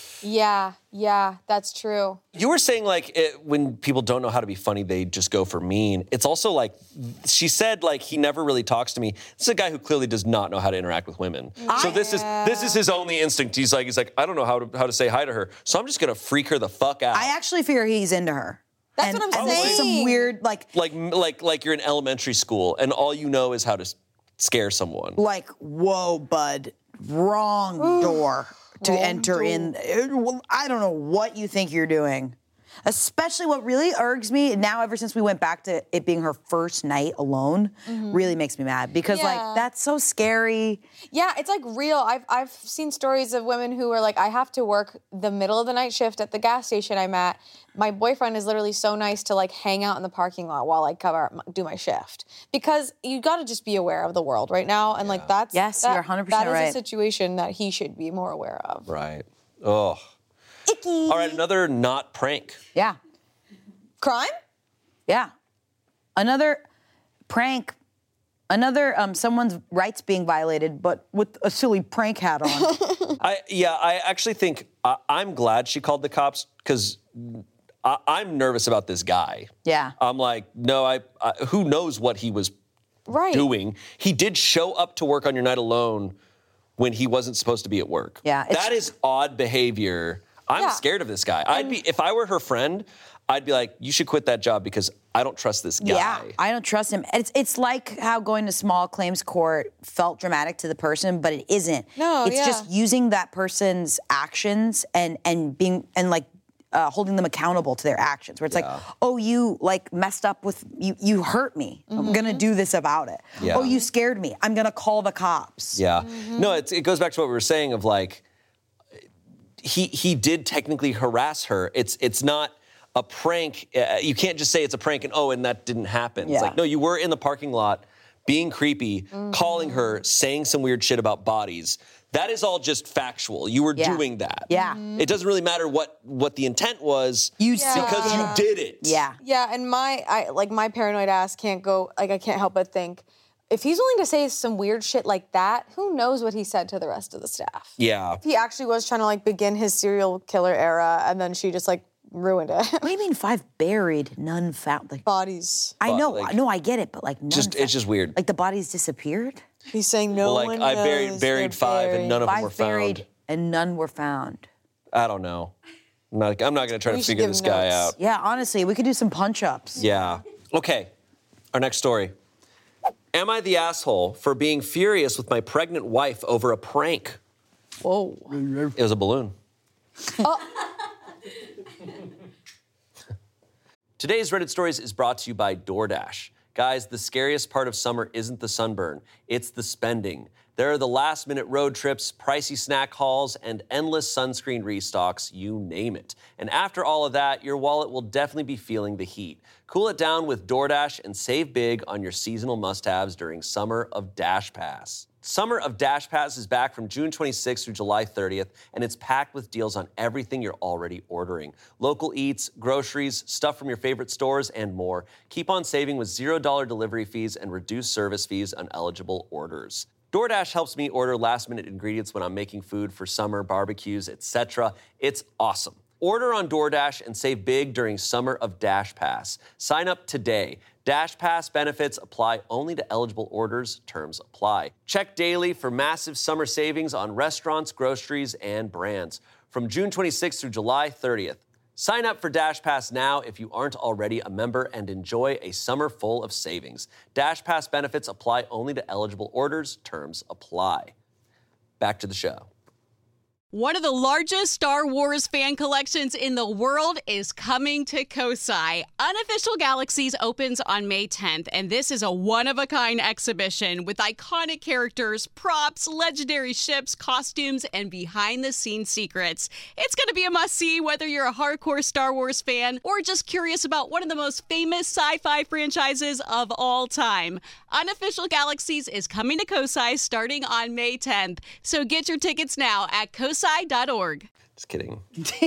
Yeah, that's true.
You were saying, like, when people don't know how to be funny, they just go for mean. It's also like, she said, like, he never really talks to me. This is a guy who clearly does not know how to interact with women. So this is his only instinct. He's like, I don't know how to say hi to her, so I'm just gonna freak her the fuck out.
I actually fear he's into her.
That's what I'm
This is some
saying.
weird, like
you're in elementary school and all you know is how to scare someone.
like, whoa, bud, wrong door to enter in. I don't know what you think you're doing. Especially what really irks me now, ever since we went back to it being her first night alone, really makes me mad because like that's so scary.
Yeah, it's like real. I've seen stories of women who are like, I have to work the middle of the night shift at the gas station I'm at. My boyfriend is literally so nice to like hang out in the parking lot while I do my shift, because you got to just be aware of the world right now, and like that's
Yes, you're 100%
that is
right.
a situation that he should be more aware of.
Right. Oh.
Icky.
All right, another not prank.
Yeah,
Crime?
yeah. Another prank. Another someone's rights being violated, but with a silly prank hat on.
I actually think I'm glad she called the cops because I'm nervous about this guy.
Yeah.
I'm like, no, who knows what he was doing. He did show up to work on your night alone when he wasn't supposed to be at work.
Yeah,
That is odd behavior. I'm scared of this guy. If I were her friend, I'd be like, you should quit that job because I don't trust this guy.
Yeah, I don't trust him. It's like how going to small claims court felt dramatic to the person, but it isn't.
No,
it's just using that person's actions and being and like holding them accountable to their actions. Where it's like, oh, you like messed up with you hurt me. I'm gonna do this about it.
Yeah.
Oh, you scared me. I'm gonna call the cops.
Yeah. No, it goes back to what we were saying of like, he did technically harass her. It's not. a prank, you can't just say it's a prank and that didn't happen.
Yeah.
It's like, no, you were in the parking lot being creepy, calling her, saying some weird shit about bodies. That is all just factual. You were doing that.
Yeah.
It doesn't really matter what the intent was because you did it.
Yeah.
Yeah, and my paranoid ass can't go, like, I can't help but think, if he's willing to say some weird shit like that, who knows what he said to the rest of the staff?
Yeah.
If he actually was trying to, like, begin his serial killer era, and then she just, like, ruined it.
What do you mean 5 buried, none found? Like,
Bodies.
I know,
like-
no, I get it, but like none
It's just weird.
Like the bodies disappeared?
He's saying no
Well,
one
like, I
knows
buried
they're
5 and none of them were
5 buried
found.
and none were found.
I don't know. I'm not going to try
We
to
should
figure
give
this
him
guy
notes.
out.
Yeah, honestly, we could do some punch-ups.
Yeah. Okay. Our next story. Am I the asshole for being furious with my pregnant wife over a prank?
Whoa.
It was a balloon. Today's Reddit Stories is brought to you by DoorDash. Guys, the scariest part of summer isn't the sunburn, it's the spending. There are the last-minute road trips, pricey snack hauls, and endless sunscreen restocks, you name it. And after all of that, your wallet will definitely be feeling the heat. Cool it down with DoorDash and save big on your seasonal must-haves during Summer of Dash Pass. Summer of Dash Pass is back from June 26th through July 30th, and it's packed with deals on everything you're already ordering. Local eats, groceries, stuff from your favorite stores, and more. Keep on saving with $0 delivery fees and reduced service fees on eligible orders. DoorDash helps me order last-minute ingredients when I'm making food for summer, barbecues, etc. It's awesome. Order on DoorDash and save big during Summer of Dash Pass. Sign up today. Dash Pass benefits apply only to eligible orders. Terms apply. Check daily for massive summer savings on restaurants, groceries, and brands. From June 26th through July 30th. Sign up for Dash Pass now if you aren't already a member and enjoy a summer full of savings. Dash Pass benefits apply only to eligible orders. Terms apply. Back to the show.
One of the largest Star Wars fan collections in the world is coming to Kosai. Unofficial Galaxies opens on May 10th, and this is a one-of-a-kind exhibition with iconic characters, props, legendary ships, costumes, and behind-the-scenes secrets. It's going to be a must-see whether you're a hardcore Star Wars fan or just curious about one of the most famous sci-fi franchises of all time. Unofficial Galaxies is coming to Kosai starting on May 10th, so get your tickets now at kosai.org.
Just kidding.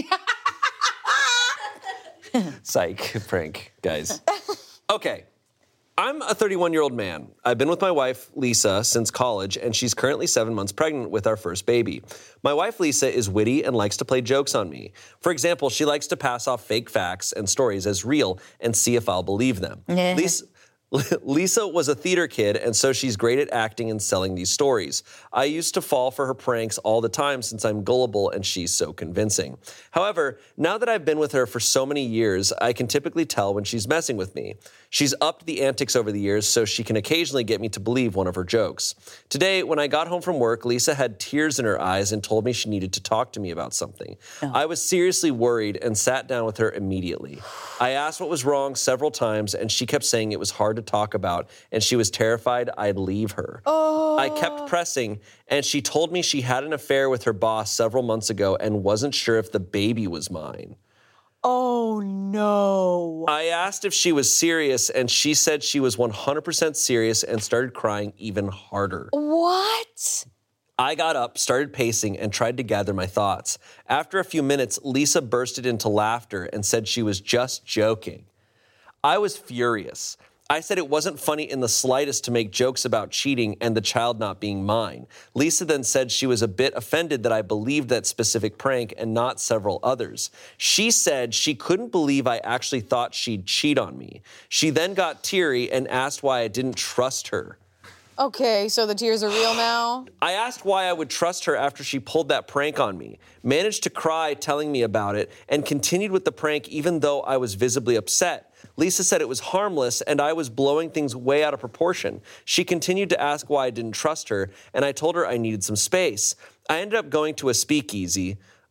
Psych, prank, guys. Okay, I'm a 31-year-old man. I've been with my wife, Lisa, since college, and she's currently 7 months pregnant with our first baby. My wife, Lisa, is witty and likes to play jokes on me. For example, she likes to pass off fake facts and stories as real and see if I'll believe them. Lisa was a theater kid, and so she's great at acting and selling these stories. I used to fall for her pranks all the time since I'm gullible and she's so convincing. However, now that I've been with her for so many years, I can typically tell when she's messing with me. She's upped the antics over the years so she can occasionally get me to believe one of her jokes. Today, when I got home from work, Lisa had tears in her eyes and told me she needed to talk to me about something. I was seriously worried and sat down with her immediately. I asked what was wrong several times, and she kept saying it was hard to talk about, and she was terrified I'd leave her. I kept pressing, and she told me she had an affair with her boss several months ago and wasn't sure if the baby was mine.
Oh, no.
I asked if she was serious, and she said she was 100% serious and started crying even harder.
What?
I got up, started pacing, and tried to gather my thoughts. After a few minutes, Lisa bursted into laughter and said she was just joking. I was furious. I said it wasn't funny in the slightest to make jokes about cheating and the child not being mine. Lisa then said she was a bit offended that I believed that specific prank and not several others. She said she couldn't believe I actually thought she'd cheat on me. She then got teary and asked why I didn't trust her.
Okay, so the tears are real now?
I asked why I would trust her after she pulled that prank on me, managed to cry telling me about it, and continued with the prank even though I was visibly upset. Lisa said it was harmless and I was blowing things way out of proportion. She continued to ask why I didn't trust her, and I told her I needed some space. I ended up going to a speakeasy.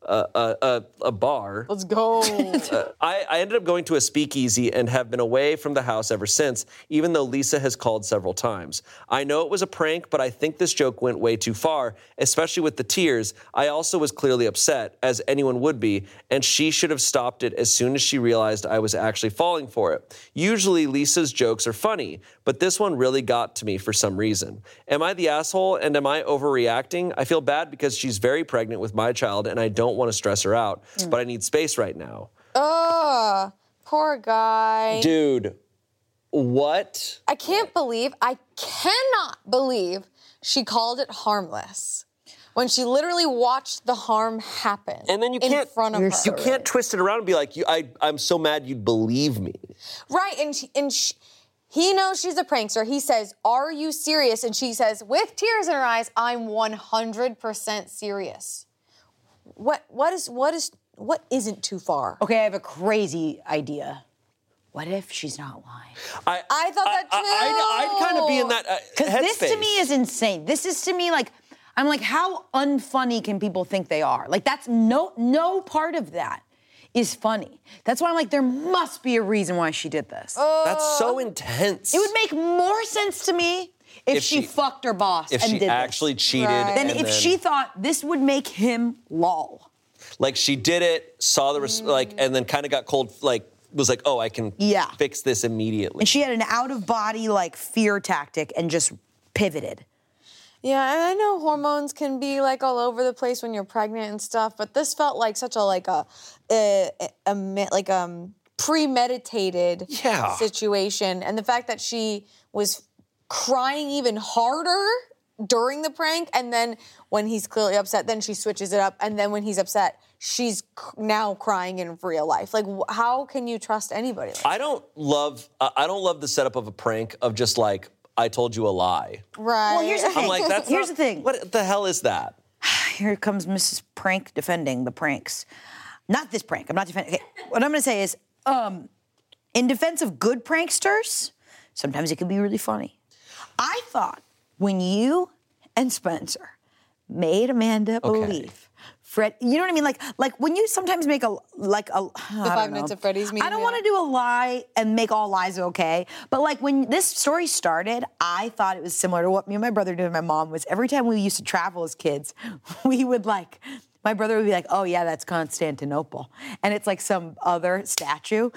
a bar.
Let's go.
I ended up going to a speakeasy and have been away from the house ever since, even though Lisa has called several times. I know it was a prank, but I think this joke went way too far, especially with the tears. I also was clearly upset, as anyone would be, and she should have stopped it as soon as she realized I was actually falling for it. Usually Lisa's jokes are funny, but this one really got to me for some reason. Am I the asshole and am I overreacting? I feel bad because she's very pregnant with my child and I don't want to stress her out, but I need space right now.
Ugh, poor guy.
Dude, what?
I cannot believe she called it harmless when she literally watched the harm happen
And then you
in
can't,
front of her.
You can't twist it around and be like, I'm so mad you'd believe me.
Right, he knows she's a prankster. He says, "Are you serious?" And she says, with tears in her eyes, "I'm 100% serious." What isn't too far?
Okay, I have a crazy idea. What if she's not lying?
I thought that too.
I'd kind of be in that
Because
headspace.
this to me is insane. This is to me like, I'm like, how unfunny can people think they are? Like, that's no part of that is funny. That's why I'm like, there must be a reason why she did this.
That's so intense.
It would make more sense to me if she fucked her boss
if
and
she
did
actually
this.
cheated.
Right.
Then
and
if she thought this would make him lol.
like she did it, saw the and then kind of got cold, like was like, oh, I can fix this immediately.
And she had an out-of-body like fear tactic and just pivoted.
Yeah, and I know hormones can be like all over the place when you're pregnant and stuff, but this felt like such a premeditated situation, and the fact that she was crying even harder during the prank, and then when he's clearly upset, then she switches it up, and then when he's upset, she's now crying in real life. Like, how can you trust anybody like that?
I don't love the setup of a prank of just like, I told you a lie.
Right.
Well, here's the thing.
I'm like, that's
Here's the thing.
What the hell is that?
Here comes Mrs. Prank defending the pranks. Not this prank. I'm not defending. Okay. What I'm going to say is, in defense of good pranksters, sometimes it can be really funny. I thought when you and Spencer made Amanda believe Fred, you know what I mean? Like when you sometimes make the
Five Nights at Freddy's meme.
I don't want to do a lie and make all lies okay, but like when this story started, I thought it was similar to what me and my brother did with my mom. Was every time we used to travel as kids, we would like. My brother would be like, "Oh yeah, that's Constantinople," and it's like some other statue,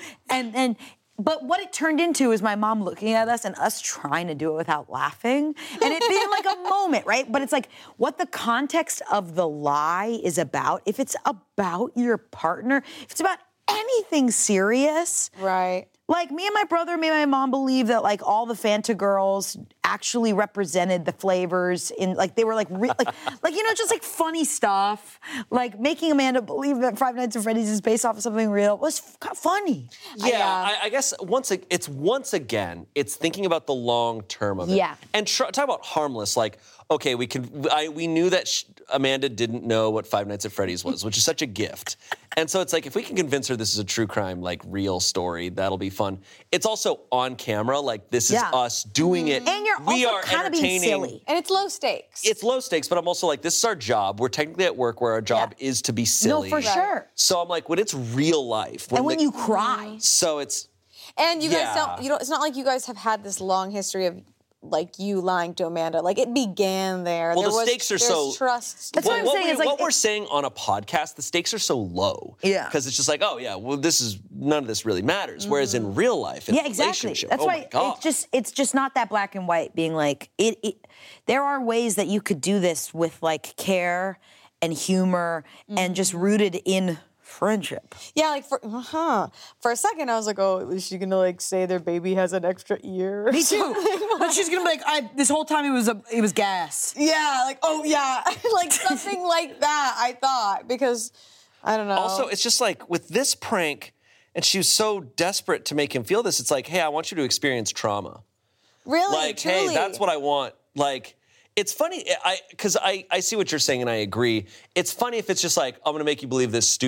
But what it turned into is my mom looking at us and us trying to do it without laughing. And it being like a moment, right? But it's like what the context of the lie is about. If it's about your partner, if it's about anything serious.
Right.
Like me and my brother made my mom believe that like all the Fanta girls actually represented the flavors in like they were like just like funny stuff. Like making Amanda believe that Five Nights at Freddy's is based off of something real was funny.
Yeah, I guess once again, it's thinking about the long term of it.
Yeah.
And talk about harmless, like, okay, we knew that Amanda didn't know what Five Nights at Freddy's was, which is such a gift. And so it's like, if we can convince her this is a true crime, like, real story, that'll be fun. It's also on camera, like, this is us doing it.
And you're also kind of being silly.
And it's low stakes.
It's low stakes, but I'm also like, this is our job. We're technically at work where our job is to be silly.
No, for sure.
So I'm like, when it's real life.
When you cry.
So it's...
And you guys it's not like you guys have had this long history of like you lying to Amanda. Like it began there.
Well, the stakes are so
trust.
That's what I'm saying.
What we're saying on a podcast, the stakes are so low.
Yeah.
Because it's just like, oh yeah, well none of this really matters. Whereas in real life, in a relationship,
That's why
my God.
it's just not that black and white. Being like there are ways that you could do this with like care and humor and just rooted in friendship.
Yeah, like for a second I was like, oh, is she gonna like say their baby has an extra ear?
Me too. But she's gonna be like, this whole time it was gas.
Yeah, like oh yeah, like something like that. I thought because I don't know.
Also, it's just like with this prank, and she was so desperate to make him feel this. It's like, hey, I want you to experience trauma.
Really,
like,
truly.
hey, that's what I want. Like. It's funny, because I see what you're saying, and I agree. It's funny if it's just like, I'm going to make you believe this stupid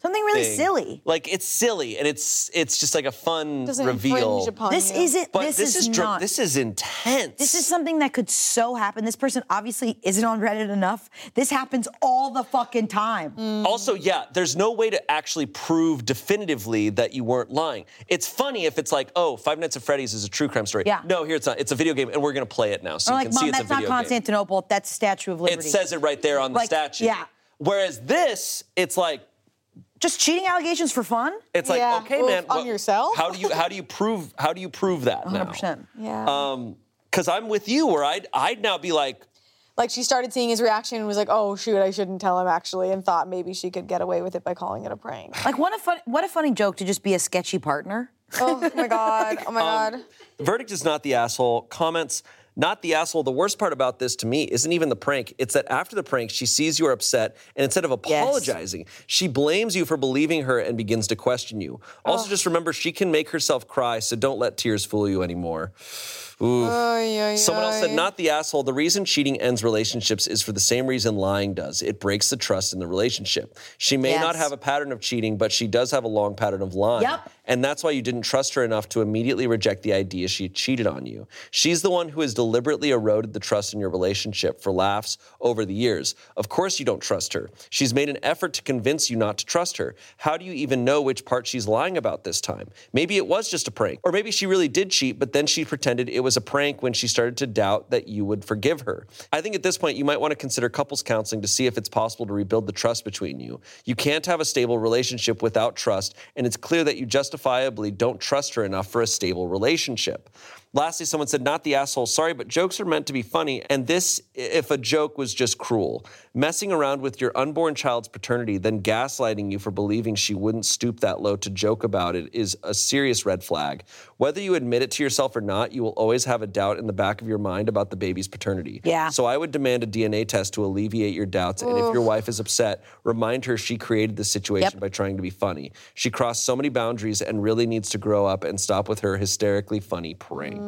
Something really silly.
Like, it's silly, and it's just like a fun
Doesn't
reveal.
infringe upon
This
you.
isn't.
But
this is not.
This is intense.
This is something that could so happen. This person obviously isn't on Reddit enough. This happens all the fucking time.
Also, yeah, there's no way to actually prove definitively that you weren't lying. It's funny if it's like, oh, Five Nights at Freddy's is a true crime story.
Yeah.
No, here it's not. It's a video game, and we're going to play it now, so
Or
you
like,
can see
Mom,
it's a
that's not
video game.
Constantinople. That's Statue of Liberty.
It says it right there on the
Like,
statue.
yeah.
Whereas this, it's like,
Just cheating allegations for fun?
it's like,
Yeah.
okay,
Oof,
man.
on yourself?
How do you prove that now?
100%.
Yeah.
Because I'm with you, where I'd now be like,
Like she started seeing his reaction and was like, "Oh shoot, I shouldn't tell him actually," and thought maybe she could get away with it by calling it a prank.
Like, what a funny joke to just be a sketchy partner.
Oh my god! Oh my god!
the verdict is not the asshole. Comments, not the asshole. The worst part about this to me isn't even the prank. It's that after the prank, she sees you are upset, and instead of apologizing, she blames you for believing her and begins to question you. Also, just remember, she can make herself cry, so don't let tears fool you anymore. Ooh. Someone else said, not the asshole. The reason cheating ends relationships is for the same reason lying does. It breaks the trust in the relationship. She may not have a pattern of cheating, but she does have a long pattern of lying.
Yep.
And that's why you didn't trust her enough to immediately reject the idea she had cheated on you. She's the one who has deliberately eroded the trust in your relationship for laughs over the years. Of course you don't trust her. She's made an effort to convince you not to trust her. How do you even know which part she's lying about this time? Maybe it was just a prank. Or maybe she really did cheat, but then she pretended it was a prank when she started to doubt that you would forgive her. I think at this point you might want to consider couples counseling to see if it's possible to rebuild the trust between you. You can't have a stable relationship without trust, and it's clear that you justifiably don't trust her enough for a stable relationship. Lastly, someone said, not the asshole. Sorry, but jokes are meant to be funny, and this, if a joke was just cruel. Messing around with your unborn child's paternity, then gaslighting you for believing she wouldn't stoop that low to joke about it is a serious red flag. Whether you admit it to yourself or not, you will always have a doubt in the back of your mind about the baby's paternity.
Yeah.
So I would demand a DNA test to alleviate your doubts, and if your wife is upset, remind her she created this situation by trying to be funny. She crossed so many boundaries and really needs to grow up and stop with her hysterically funny pranks.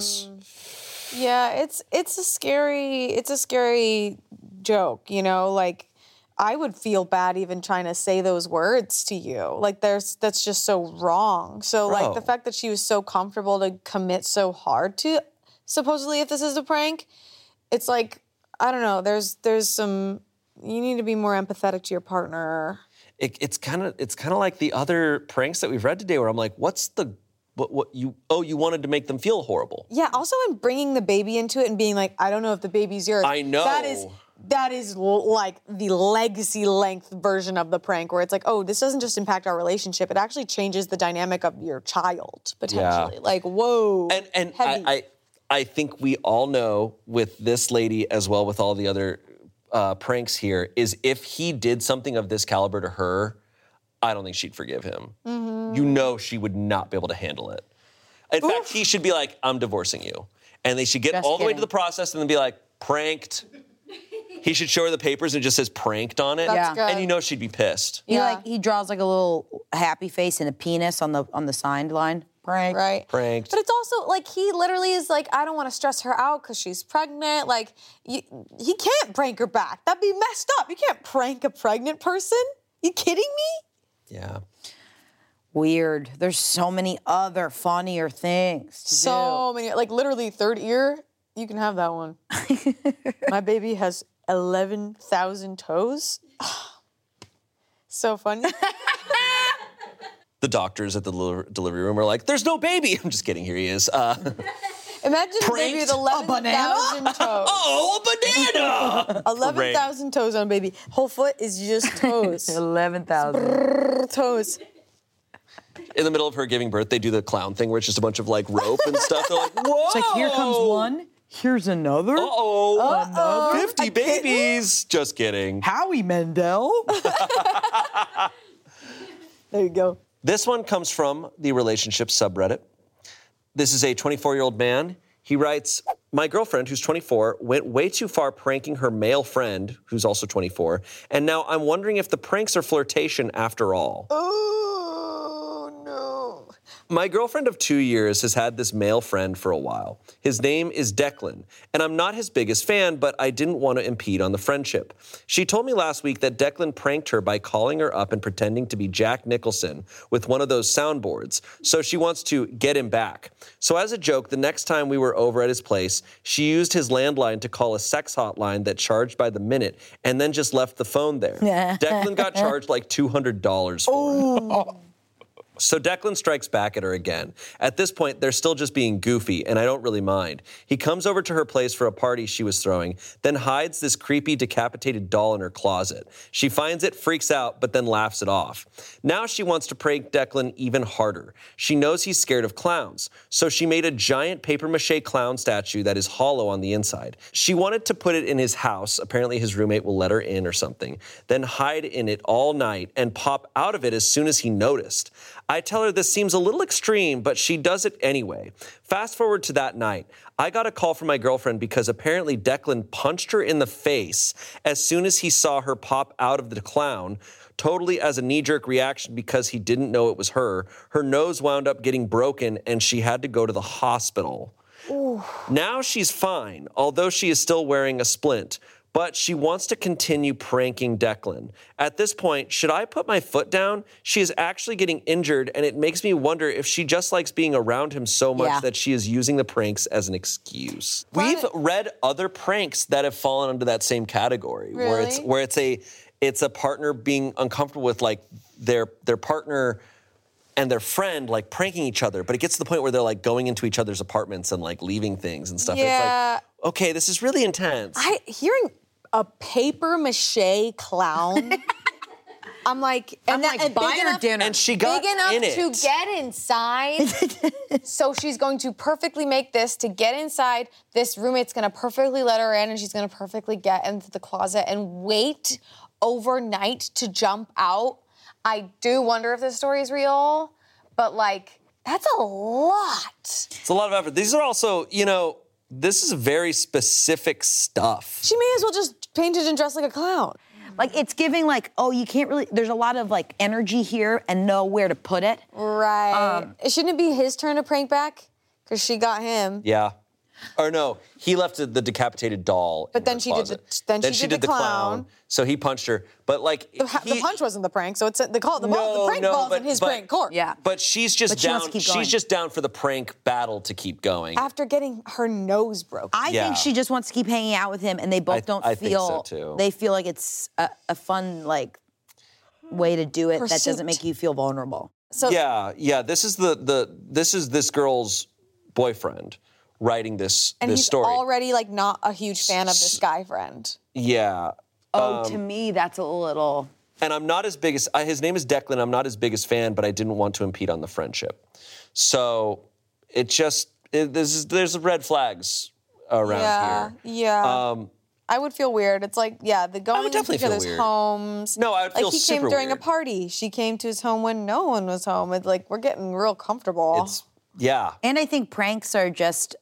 Yeah, it's a scary joke, you know, like I would feel bad even trying to say those words to you. Like that's just so wrong. So like the fact that she was so comfortable to commit so hard to supposedly if this is a prank, it's like, I don't know, there's some, you need to be more empathetic to your partner.
It's kind of like the other pranks that we've read today where I'm like, you wanted to make them feel horrible.
Yeah, also in bringing the baby into it and being like, I don't know if the baby's yours.
I know.
That is like the legacy length version of the prank where it's like, oh, this doesn't just impact our relationship. It actually changes the dynamic of your child, potentially.
Yeah.
Like, whoa.
And
heavy.
I think we all know with this lady as well with all the other pranks here is if he did something of this caliber to her, I don't think she'd forgive him. Mm-hmm. You know she would not be able to handle it. In fact, he should be like, I'm divorcing you. And they should get all the way to the process and then be like, pranked. He should show her the papers and it just says pranked on it.
That's good.
And you know she'd be pissed.
He draws like a little happy face and a penis on the signed line. Prank.
Right.
Pranked.
But it's also like he literally is like, I don't want to stress her out because she's pregnant. Like, he can't prank her back. That'd be messed up. You can't prank a pregnant person. You kidding me?
Yeah.
Weird. There's so many other funnier things to
So many, like literally third ear, you can have that one. My baby has 11,000 toes. So funny.
The doctors at the delivery room are like, there's no baby. I'm just kidding. Here he is.
Imagine a baby with 11,000 toes.
Oh, a banana!
11,000 toes on a baby. Whole foot is just toes.
11,000.
Toes.
In the middle of her giving birth, they do the clown thing where it's just a bunch of like rope and stuff. They're like, whoa!
It's like, here comes one, here's another.
Uh-oh. 50 babies. Just kidding.
Howie Mandel.
There you go.
This one comes from the relationship subreddit. This is a 24-year-old man. He writes, my girlfriend, who's 24, went way too far pranking her male friend, who's also 24, and now I'm wondering if the pranks are flirtation after all.
Oh, no.
My girlfriend of 2 years has had this male friend for a while. His name is Declan, and I'm not his biggest fan, but I didn't want to impede on the friendship. She told me last week that Declan pranked her by calling her up and pretending to be Jack Nicholson with one of those soundboards, so she wants to get him back. So as a joke, the next time we were over at his place, she used his landline to call a sex hotline that charged by the minute and then just left the phone there. Declan got charged like $200 for it. So Declan strikes back at her again. At this point, they're still just being goofy, and I don't really mind. He comes over to her place for a party she was throwing, then hides this creepy decapitated doll in her closet. She finds it, freaks out, but then laughs it off. Now she wants to prank Declan even harder. She knows he's scared of clowns, so she made a giant papier-mâché clown statue that is hollow on the inside. She wanted to put it in his house. Apparently his roommate will let her in or something. Then hide in it all night and pop out of it as soon as he noticed. I tell her this seems a little extreme, but she does it anyway. Fast forward to that night. I got a call from my girlfriend because apparently Declan punched her in the face as soon as he saw her pop out of the clown, totally as a knee-jerk reaction because he didn't know it was her. Her nose wound up getting broken and she had to go to the hospital. Ooh. Now she's fine, although she is still wearing a splint. But she wants to continue pranking Declan. At this point, should I put my foot down? She is actually getting injured, and it makes me wonder if she just likes being around him so much that she is using the pranks as an excuse. We've read other pranks that have fallen under that same category, where it's a partner being uncomfortable with like their partner and their friend like pranking each other, but it gets to the point where they're like going into each other's apartments and like leaving things and stuff.
Yeah.
It's like, okay, this is really intense.
Hearing a paper-mâché clown, I'm like, and
buy her dinner.
And she got
big enough
in it.
to get inside. So she's going to perfectly make this to get inside. This roommate's going to perfectly let her in, and she's going to perfectly get into the closet and wait overnight to jump out. I do wonder if this story is real, but like, that's a lot.
It's a lot of effort. These are also, this is very specific stuff.
She may as well just paint it and dress like a clown.
Like, it's giving, like, oh, you can't really, there's a lot of, like, energy here and know where to put it.
Right. Shouldn't it be his turn to prank back? Because she got him.
Yeah. Or no, he left the decapitated doll.
But then she did the clown.
So he punched her. But like
the punch wasn't the prank, so it's the prank ball's in his prank court.
Yeah.
But she's just down. She's just down for the prank battle to keep going.
After getting her nose broken.
I think she just wants to keep hanging out with him, and they both don't
I
feel.
think so too.
They feel like it's a fun way to do it that doesn't make you feel vulnerable.
So
yeah. This is this girl's boyfriend writing this story.
And he's already not a huge fan of this guy friend.
Yeah.
To me, that's a little.
And I'm not as big as his name is Declan. I'm not his biggest fan, but I didn't want to impede on the friendship. So there's red flags around here.
Yeah. I would feel weird. It's like, the going into each other's
weird.
homes.
No, I would feel super
he came during
weird.
a party. She came to his home when no one was home. It's like we're getting real comfortable.
Yeah.
And I think pranks are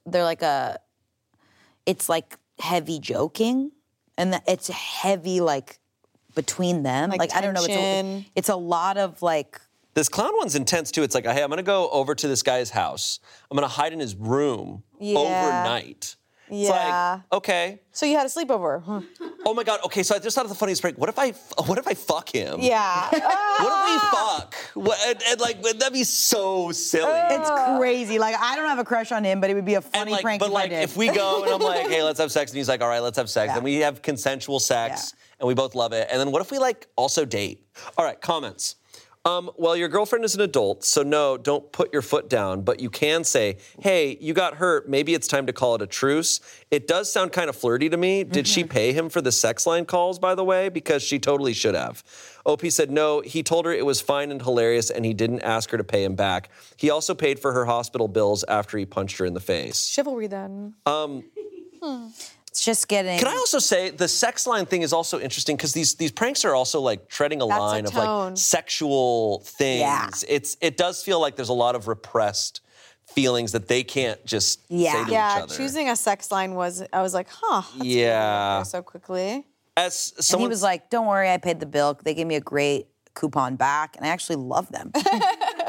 it's like heavy joking, and it's heavy between them. I don't know. It's a lot of
This clown one's intense too. It's like, hey, I'm gonna go over to this guy's house. I'm gonna hide in his room overnight. It's like, okay.
So you had a sleepover. Huh?
Oh my God. Okay, so I just thought of the funniest prank. What if I fuck him?
Yeah.
What if we fuck? That'd be so silly.
It's crazy. I don't have a crush on him, but it would be a funny prank if I did.
If we go and I'm like, hey, let's have sex, and he's like, all right, let's have sex. Then we have consensual sex, and we both love it. And then what if we also date? All right, comments. Well, your girlfriend is an adult, so no, don't put your foot down, but you can say, hey, you got hurt, maybe it's time to call it a truce. It does sound kind of flirty to me. Did she pay him for the sex line calls, by the way? Because she totally should have. OP said no, he told her it was fine and hilarious, and he didn't ask her to pay him back. He also paid for her hospital bills after he punched her in the face.
Chivalry then.
It's just getting.
Can I also say the sex line thing is also interesting because these pranks are also treading a line of sexual things.
Yeah.
It does feel like there's a lot of repressed feelings that they can't just say to each other.
Choosing a sex line I was like, huh. That's so quickly.
And he was like, don't worry, I paid the bill. They gave me a great coupon back, and I actually love them.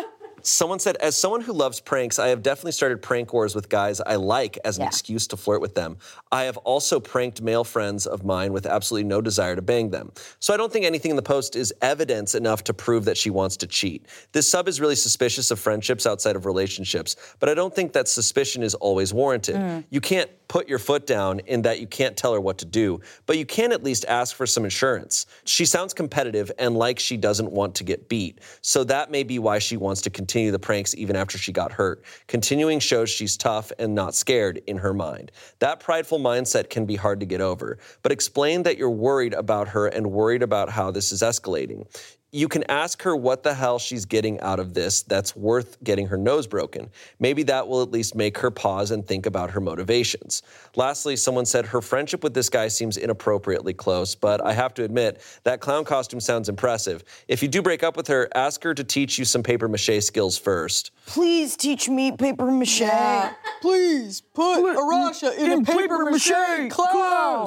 Someone said, as someone who loves pranks, I have definitely started prank wars with guys I like as an excuse to flirt with them. I have also pranked male friends of mine with absolutely no desire to bang them. So I don't think anything in the post is evidence enough to prove that she wants to cheat. This sub is really suspicious of friendships outside of relationships, but I don't think that suspicion is always warranted. You can't put your foot down in that you can't tell her what to do, but you can at least ask for some insurance. She sounds competitive and like she doesn't want to get beat, so that may be why she wants to continue the pranks even after she got hurt. Continuing shows she's tough and not scared in her mind. That prideful mindset can be hard to get over, but explain that you're worried about her and worried about how this is escalating. You can ask her what the hell she's getting out of this that's worth getting her nose broken. Maybe that will at least make her pause and think about her motivations. Lastly, someone said her friendship with this guy seems inappropriately close, but I have to admit, that clown costume sounds impressive. If you do break up with her, ask her to teach you some paper mache skills first.
Please teach me paper mache.
Yeah. Please put Arasha in a paper mache clown.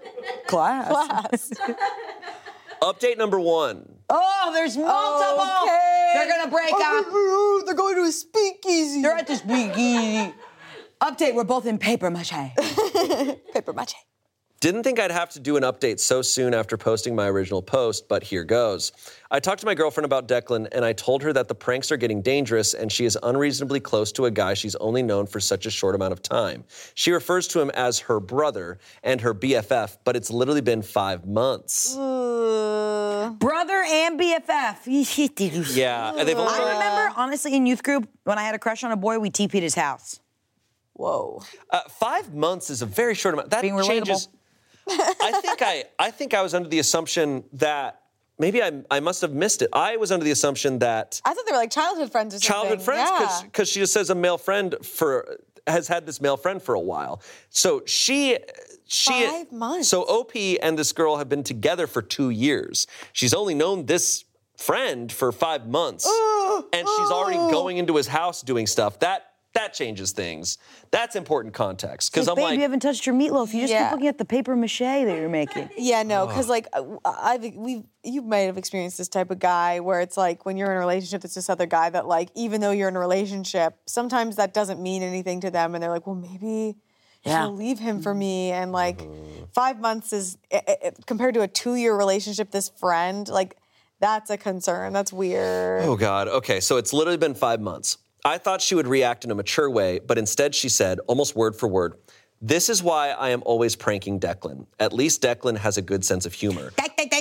Class.
Update number 1.
Oh, there's multiple.
Okay.
They're gonna break up.
They're going to a speakeasy.
They're at the speakeasy. Update, we're both in paper mache.
Paper mache.
Didn't think I'd have to do an update so soon after posting my original post, but here goes. I talked to my girlfriend about Declan, and I told her that the pranks are getting dangerous and she is unreasonably close to a guy she's only known for such a short amount of time. She refers to him as her brother and her BFF, but it's literally been 5 months.
Brother and BFF.
Yeah, and they've only
I remember, honestly, in youth group, when I had a crush on a boy, we TP'd his house.
Whoa.
5 months is a very short amount. That
Being relatable.
changes. I think I was under the assumption that maybe I must have missed it. I was under the assumption that
I thought they were like childhood friends or something.
childhood friends,
Yeah.
because she just says a male friend has had this male friend for a while. So she
5 months.
So OP and this girl have been together for 2 years. She's only known this friend for 5 months, and she's already going into his house doing stuff. That changes things. That's important context. Because I'm
babe,
like,
you haven't touched your meatloaf. You just keep looking at the paper mache that you're making.
Yeah, no, because like you might have experienced this type of guy where it's like when you're in a relationship, it's this other guy that like even though you're in a relationship, sometimes that doesn't mean anything to them, and they're like, well, maybe she'll leave him for me, and like 5 months is compared to a 2-year relationship. This friend, like, that's a concern. That's weird.
oh God. Okay, so it's literally been 5 months. I thought she would react in a mature way, but instead she said, almost word for word, "This is why I am always pranking Declan. At least Declan has a good sense of humor.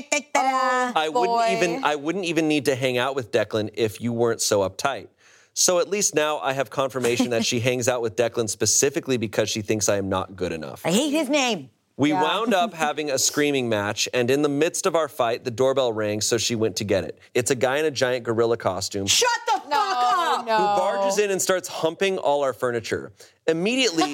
I wouldn't even need to hang out with Declan if you weren't so uptight. So at least now I have confirmation that she hangs out with Declan specifically because she thinks I am not good enough."
I hate his name.
We wound up having a screaming match, and in the midst of our fight, the doorbell rang, so she went to get it. It's a guy in a giant gorilla costume
Shut the fuck up!
No.
who barges in and starts humping all our furniture. Immediately,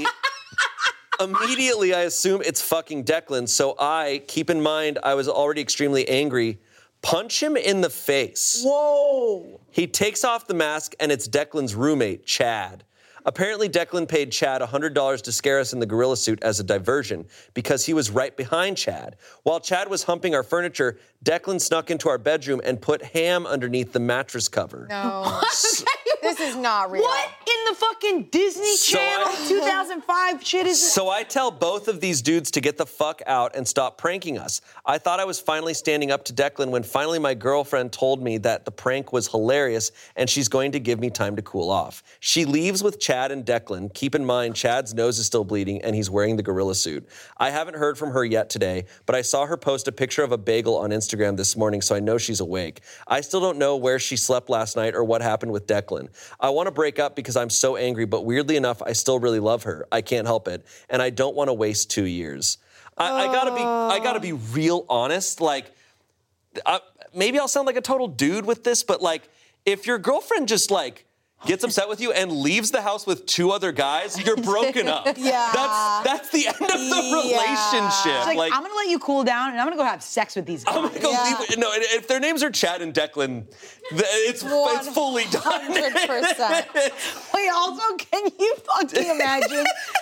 I assume it's fucking Declan, so I, keep in mind I was already extremely angry, punch him in the face.
Whoa!
He takes off the mask, and it's Declan's roommate, Chad. Apparently, Declan paid Chad $100 to scare us in the gorilla suit as a diversion because he was right behind Chad. While Chad was humping our furniture, Declan snuck into our bedroom and put ham underneath the mattress cover.
No. This is not real.
What in the fucking Disney
So
Channel 2005 shit is this?
So I tell both of these dudes to get the fuck out and stop pranking us. I thought I was finally standing up to Declan when finally my girlfriend told me that the prank was hilarious and she's going to give me time to cool off. She leaves with Chad and Declan. Keep in mind, Chad's nose is still bleeding and he's wearing the gorilla suit. I haven't heard from her yet today, but I saw her post a picture of a bagel on Instagram this morning, so I know she's awake. I still don't know where she slept last night or what happened with Declan. I want to break up because I'm so angry, but weirdly enough, I still really love her. I can't help it, and I don't want to waste 2 years. I gotta be real honest. Like, maybe I'll sound like a total dude with this, but like, if your girlfriend just like gets upset with you and leaves the house with 2 other guys, you're broken up.
Yeah.
That's the end of the relationship.
It's like, I'm gonna let you cool down and I'm gonna go have sex with these guys.
I'm gonna go leave. No, if their names are Chad and Declan, it's fully done.
100%.
Wait, also, can you fucking imagine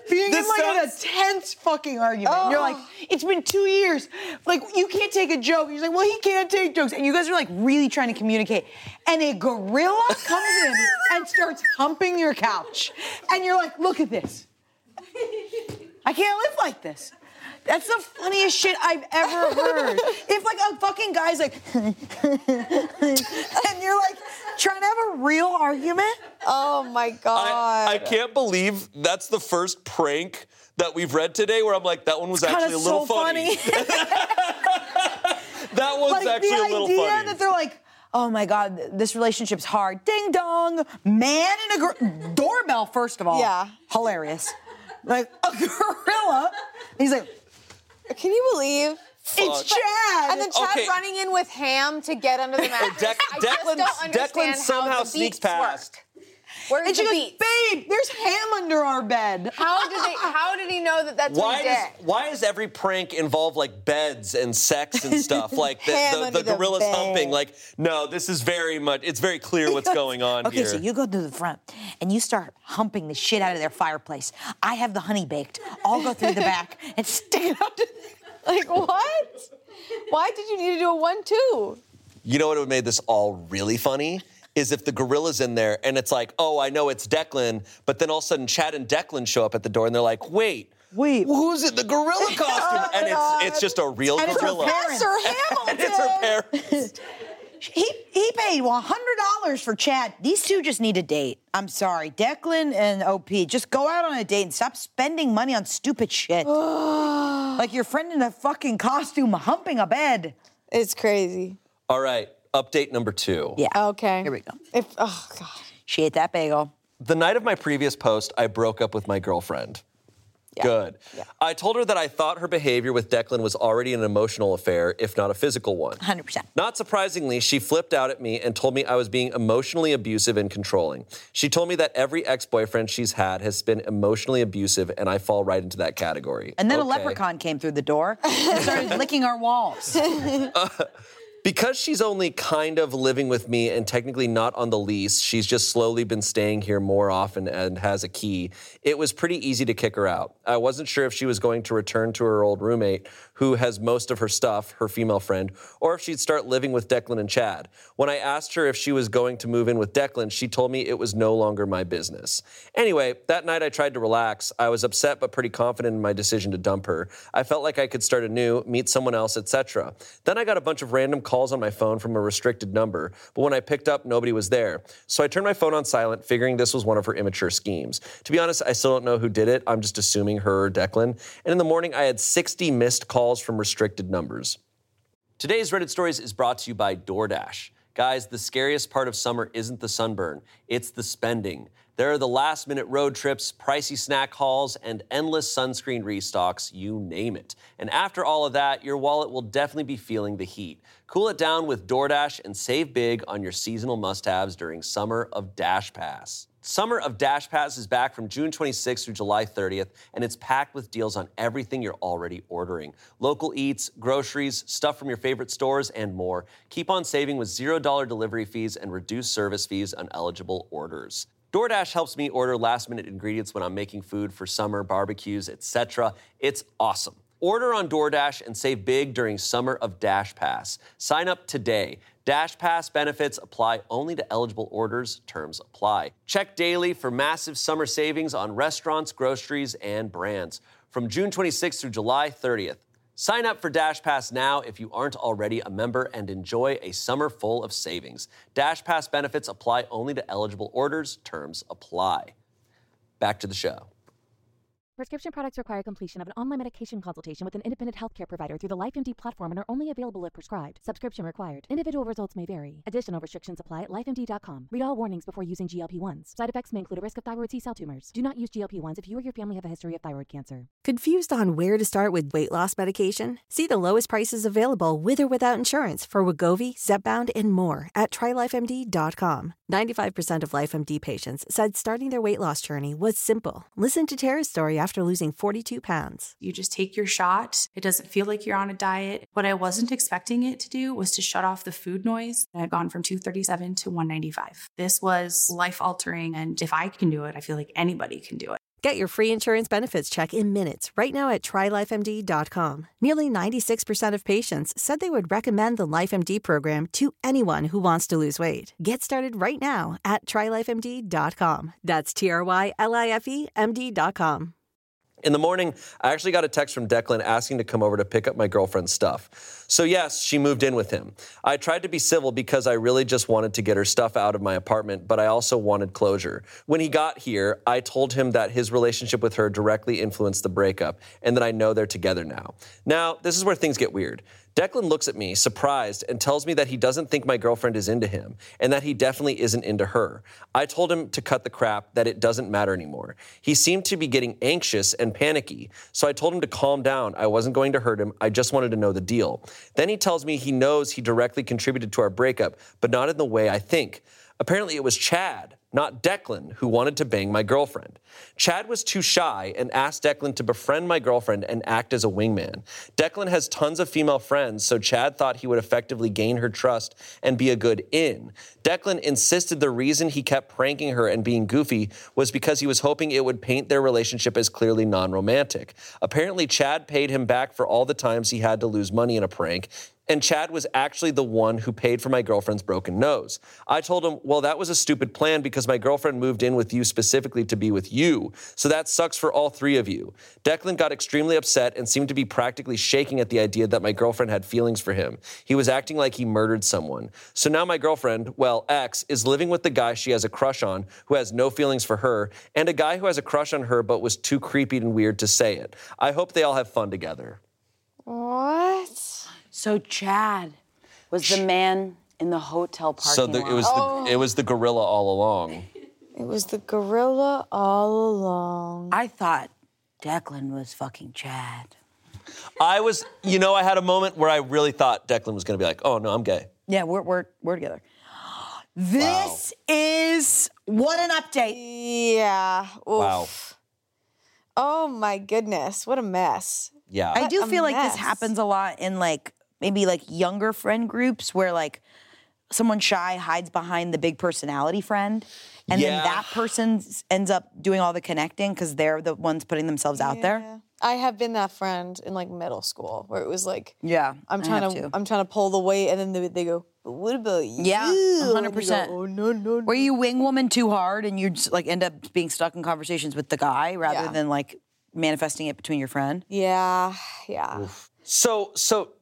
being
This
in like an
sounds-
intense fucking argument. And you're like, it's been 2 years. Like, you can't take a joke. He's like, well, he can't take jokes. And you guys are like really trying to communicate. And a gorilla comes in and starts humping your couch. And you're like, look at this. I can't live like this. That's the funniest shit I've ever heard. If like a fucking guy's like, and you're like trying to have a real argument.
Oh my God.
I can't believe that's the first prank that we've read today where I'm like, that one was actually a little
so funny.
That one's
Like
actually
the
a little
idea
funny.
that they're like, oh my God, this relationship's hard. Ding dong, man in a doorbell. First of all,
Yeah.
hilarious. Like a gorilla. He's like,
Can you believe?
it's Chad.
And then Chad
Okay.
running in with ham to get under the mattress. I just don't understand
Declan
how
somehow
the
sneaks
beats
past.
work. Where's
and she
the
goes,
beats?
babe, there's ham under our bed.
How did he know that that's what he did?
Why does every prank involve like beds and sex and stuff? Like
Ham
the
under the
gorilla's
bed.
humping. Like, no, this is it's very clear what's going on
Okay,
here.
so you go to the front and you start humping the shit out of their fireplace. I have the honey baked. I'll go through the back and stick it up to
Like, what? Why did you need to do a 1-2?
You know what would have made this all really funny? Is if the gorilla's in there and it's like, oh, I know it's Declan, but then all of a sudden Chad and Declan show up at the door and they're like, wait, who's in the gorilla costume? And it's just a real
And it's her
gorilla.
parents.
Professor Hamilton.
And it's her parents.
He paid $100 for Chad. These two just need a date. I'm sorry. Declan and OP, just go out on a date and stop spending money on stupid shit. Like your friend in a fucking costume humping a bed.
It's crazy.
All right, update number 2.
Yeah.
Okay.
Here we go.
Oh, God.
She ate that bagel.
The night of my previous post, I broke up with my girlfriend.
Yeah.
Good.
Yeah.
I told her that I thought her behavior with Declan was already an emotional affair, if not a physical one.
100%.
Not surprisingly, she flipped out at me and told me I was being emotionally abusive and controlling. She told me that every ex-boyfriend she's had has been emotionally abusive, and I fall right into that category.
And then a
Okay.
leprechaun came through the door and started licking our walls.
Because she's only kind of living with me and technically not on the lease, she's just slowly been staying here more often and has a key. It was pretty easy to kick her out. I wasn't sure if she was going to return to her old roommate, who has most of her stuff, her female friend, or if she'd start living with Declan and Chad. When I asked her if she was going to move in with Declan, she told me it was no longer my business. Anyway, that night I tried to relax. I was upset but pretty confident in my decision to dump her. I felt like I could start anew, meet someone else, etc. Then I got a bunch of random calls on my phone from a restricted number, but when I picked up, nobody was there. So I turned my phone on silent, figuring this was one of her immature schemes. To be honest, I still don't know who did it. I'm just assuming her or Declan. And in the morning, I had 60 missed calls from restricted numbers. Today's Reddit Stories is brought to you by DoorDash. Guys, the scariest part of summer isn't the sunburn, it's the spending. There are the last-minute road trips, pricey snack hauls, and endless sunscreen restocks, you name it. And after all of that, your wallet will definitely be feeling the heat. Cool it down with DoorDash and save big on your seasonal must-haves during Summer of Dash Pass. Summer of Dash Pass is back from June 26th through July 30th, and it's packed with deals on everything you're already ordering. Local eats, groceries, stuff from your favorite stores, and more. Keep on saving with $0 delivery fees and reduced service fees on eligible orders. DoorDash helps me order last-minute ingredients when I'm making food for summer barbecues, etc. It's awesome. Order on DoorDash and save big during Summer of Dash Pass. Sign up today. Dash Pass benefits apply only to eligible orders. Terms apply. Check daily for massive summer savings on restaurants, groceries, and brands. From June 26th through July 30th. Sign up for Dash Pass now if you aren't already a member and enjoy a summer full of savings. Dash Pass benefits apply only to eligible orders. Terms apply. Back to the show.
Prescription products require completion of an online medication consultation with an independent healthcare provider through the LifeMD platform and are only available if prescribed. Subscription required. Individual results may vary. Additional restrictions apply at lifemd.com. Read all warnings before using GLP-1s. Side effects may include a risk of thyroid C-cell tumors. Do not use GLP-1s if you or your family have a history of thyroid cancer.
Confused on where to start with weight loss medication? See the lowest prices available with or without insurance for Wegovy, Zepbound, and more at TryLifeMD.com. 95% of LifeMD patients said starting their weight loss journey was simple. Listen to Tara's story after losing 42 pounds.
You just take your shot. It doesn't feel like you're on a diet. What I wasn't expecting it to do was to shut off the food noise. I had gone from 237 to 195. This was life altering. And if I can do it, I feel like anybody can do it.
Get your free insurance benefits check in minutes right now at TryLifeMD.com. Nearly 96% of patients said they would recommend the LifeMD program to anyone who wants to lose weight. Get started right now at TryLifeMD.com. That's TryLifeMD.com.
In the morning, I actually got a text from Declan asking to come over to pick up my girlfriend's stuff. So yes, she moved in with him. I tried to be civil because I really just wanted to get her stuff out of my apartment, but I also wanted closure. When he got here, I told him that his relationship with her directly influenced the breakup and that I know they're together now. Now, this is where things get weird. Declan looks at me, surprised, and tells me that he doesn't think my girlfriend is into him and that he definitely isn't into her. I told him to cut the crap, that it doesn't matter anymore. He seemed to be getting anxious and panicky, so I told him to calm down. I wasn't going to hurt him. I just wanted to know the deal. Then he tells me he knows he directly contributed to our breakup, but not in the way I think. Apparently it was Chad, not Declan, who wanted to bang my girlfriend. Chad was too shy and asked Declan to befriend my girlfriend and act as a wingman. Declan has tons of female friends, so Chad thought he would effectively gain her trust and be a good in. Declan insisted the reason he kept pranking her and being goofy was because he was hoping it would paint their relationship as clearly non-romantic. Apparently, Chad paid him back for all the times he had to lose money in a prank, and Chad was actually the one who paid for my girlfriend's broken nose. I told him, well, that was a stupid plan because my girlfriend moved in with you specifically to be with you, so that sucks for all three of you. Declan got extremely upset and seemed to be practically shaking at the idea that my girlfriend had feelings for him. He was acting like he murdered someone. So now my girlfriend, well, ex, is living with the guy she has a crush on who has no feelings for her, and a guy who has a crush on her but was too creepy and weird to say it. I hope they all have fun together.
What?
So Chad was the man in the hotel parking lot.
It was the gorilla all along.
It was the gorilla all along.
I thought Declan was fucking Chad.
I had a moment where I really thought Declan was going to be like, oh, no, I'm gay.
Yeah, we're together. This is, what an update.
Yeah. Oof.
Wow.
Oh my goodness, what a mess.
Yeah.
I do feel like this
mess.
happens a lot in maybe younger friend groups where someone shy hides behind the big personality friend, and then that person ends up doing all the connecting because they're the ones putting themselves out there.
I have been that friend in middle school where it was
yeah,
I'm trying to pull the weight, and then they go, but what about you?
Yeah, 100%.
Oh no.
Where you wing woman too hard and you just end up being stuck in conversations with the guy rather than manifesting it between your friend.
Yeah.
Oof. So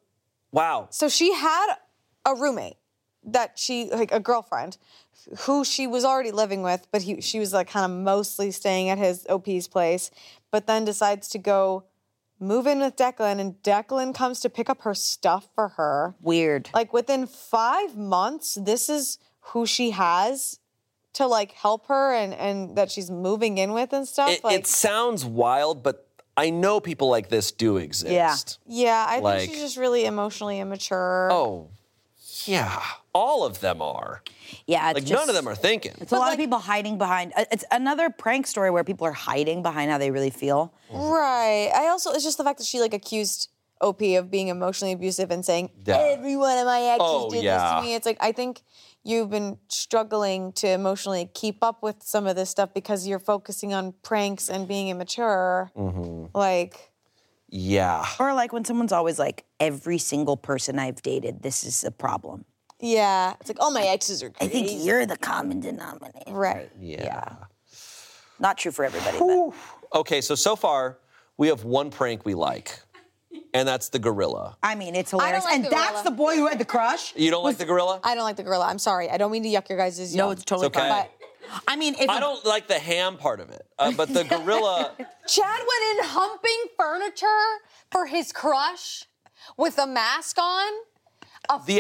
wow.
So she had a roommate that a girlfriend who she was already living with, but she was kind of mostly staying at his OP's place, but then decides to go move in with Declan, and Declan comes to pick up her stuff for her.
Weird.
Within 5 months, this is who she has to help her and that she's moving in with and stuff.
It sounds wild, but I know people like this do exist.
Yeah, I think she's just really emotionally immature.
Oh, yeah. All of them are.
Yeah, it's
none of them are thinking.
It's a lot of people hiding behind. It's another prank story where people are hiding behind how they really feel.
Right. It's just the fact that she accused OP of being emotionally abusive and saying, every one of my exes did this to me. It's I think you've been struggling to emotionally keep up with some of this stuff because you're focusing on pranks and being immature.
Mm-hmm.
Yeah. Or when someone's always every single person I've dated, this is a problem.
Yeah. It's all my exes are crazy.
I think you're the common denominator.
Right.
Yeah.
Not true for everybody, but.
Okay, so far, we have one prank we like, and that's the gorilla.
I mean, it's hilarious.
I don't like the
that's
gorilla.
the boy who had the crush?
You don't like the gorilla?
I don't like the gorilla. I'm sorry. I don't mean to yuck your guys' yum.
No, it's totally
okay.
fine.
But
I don't like the ham part of it, but the gorilla...
Chad went in humping furniture for his crush with a mask on.
The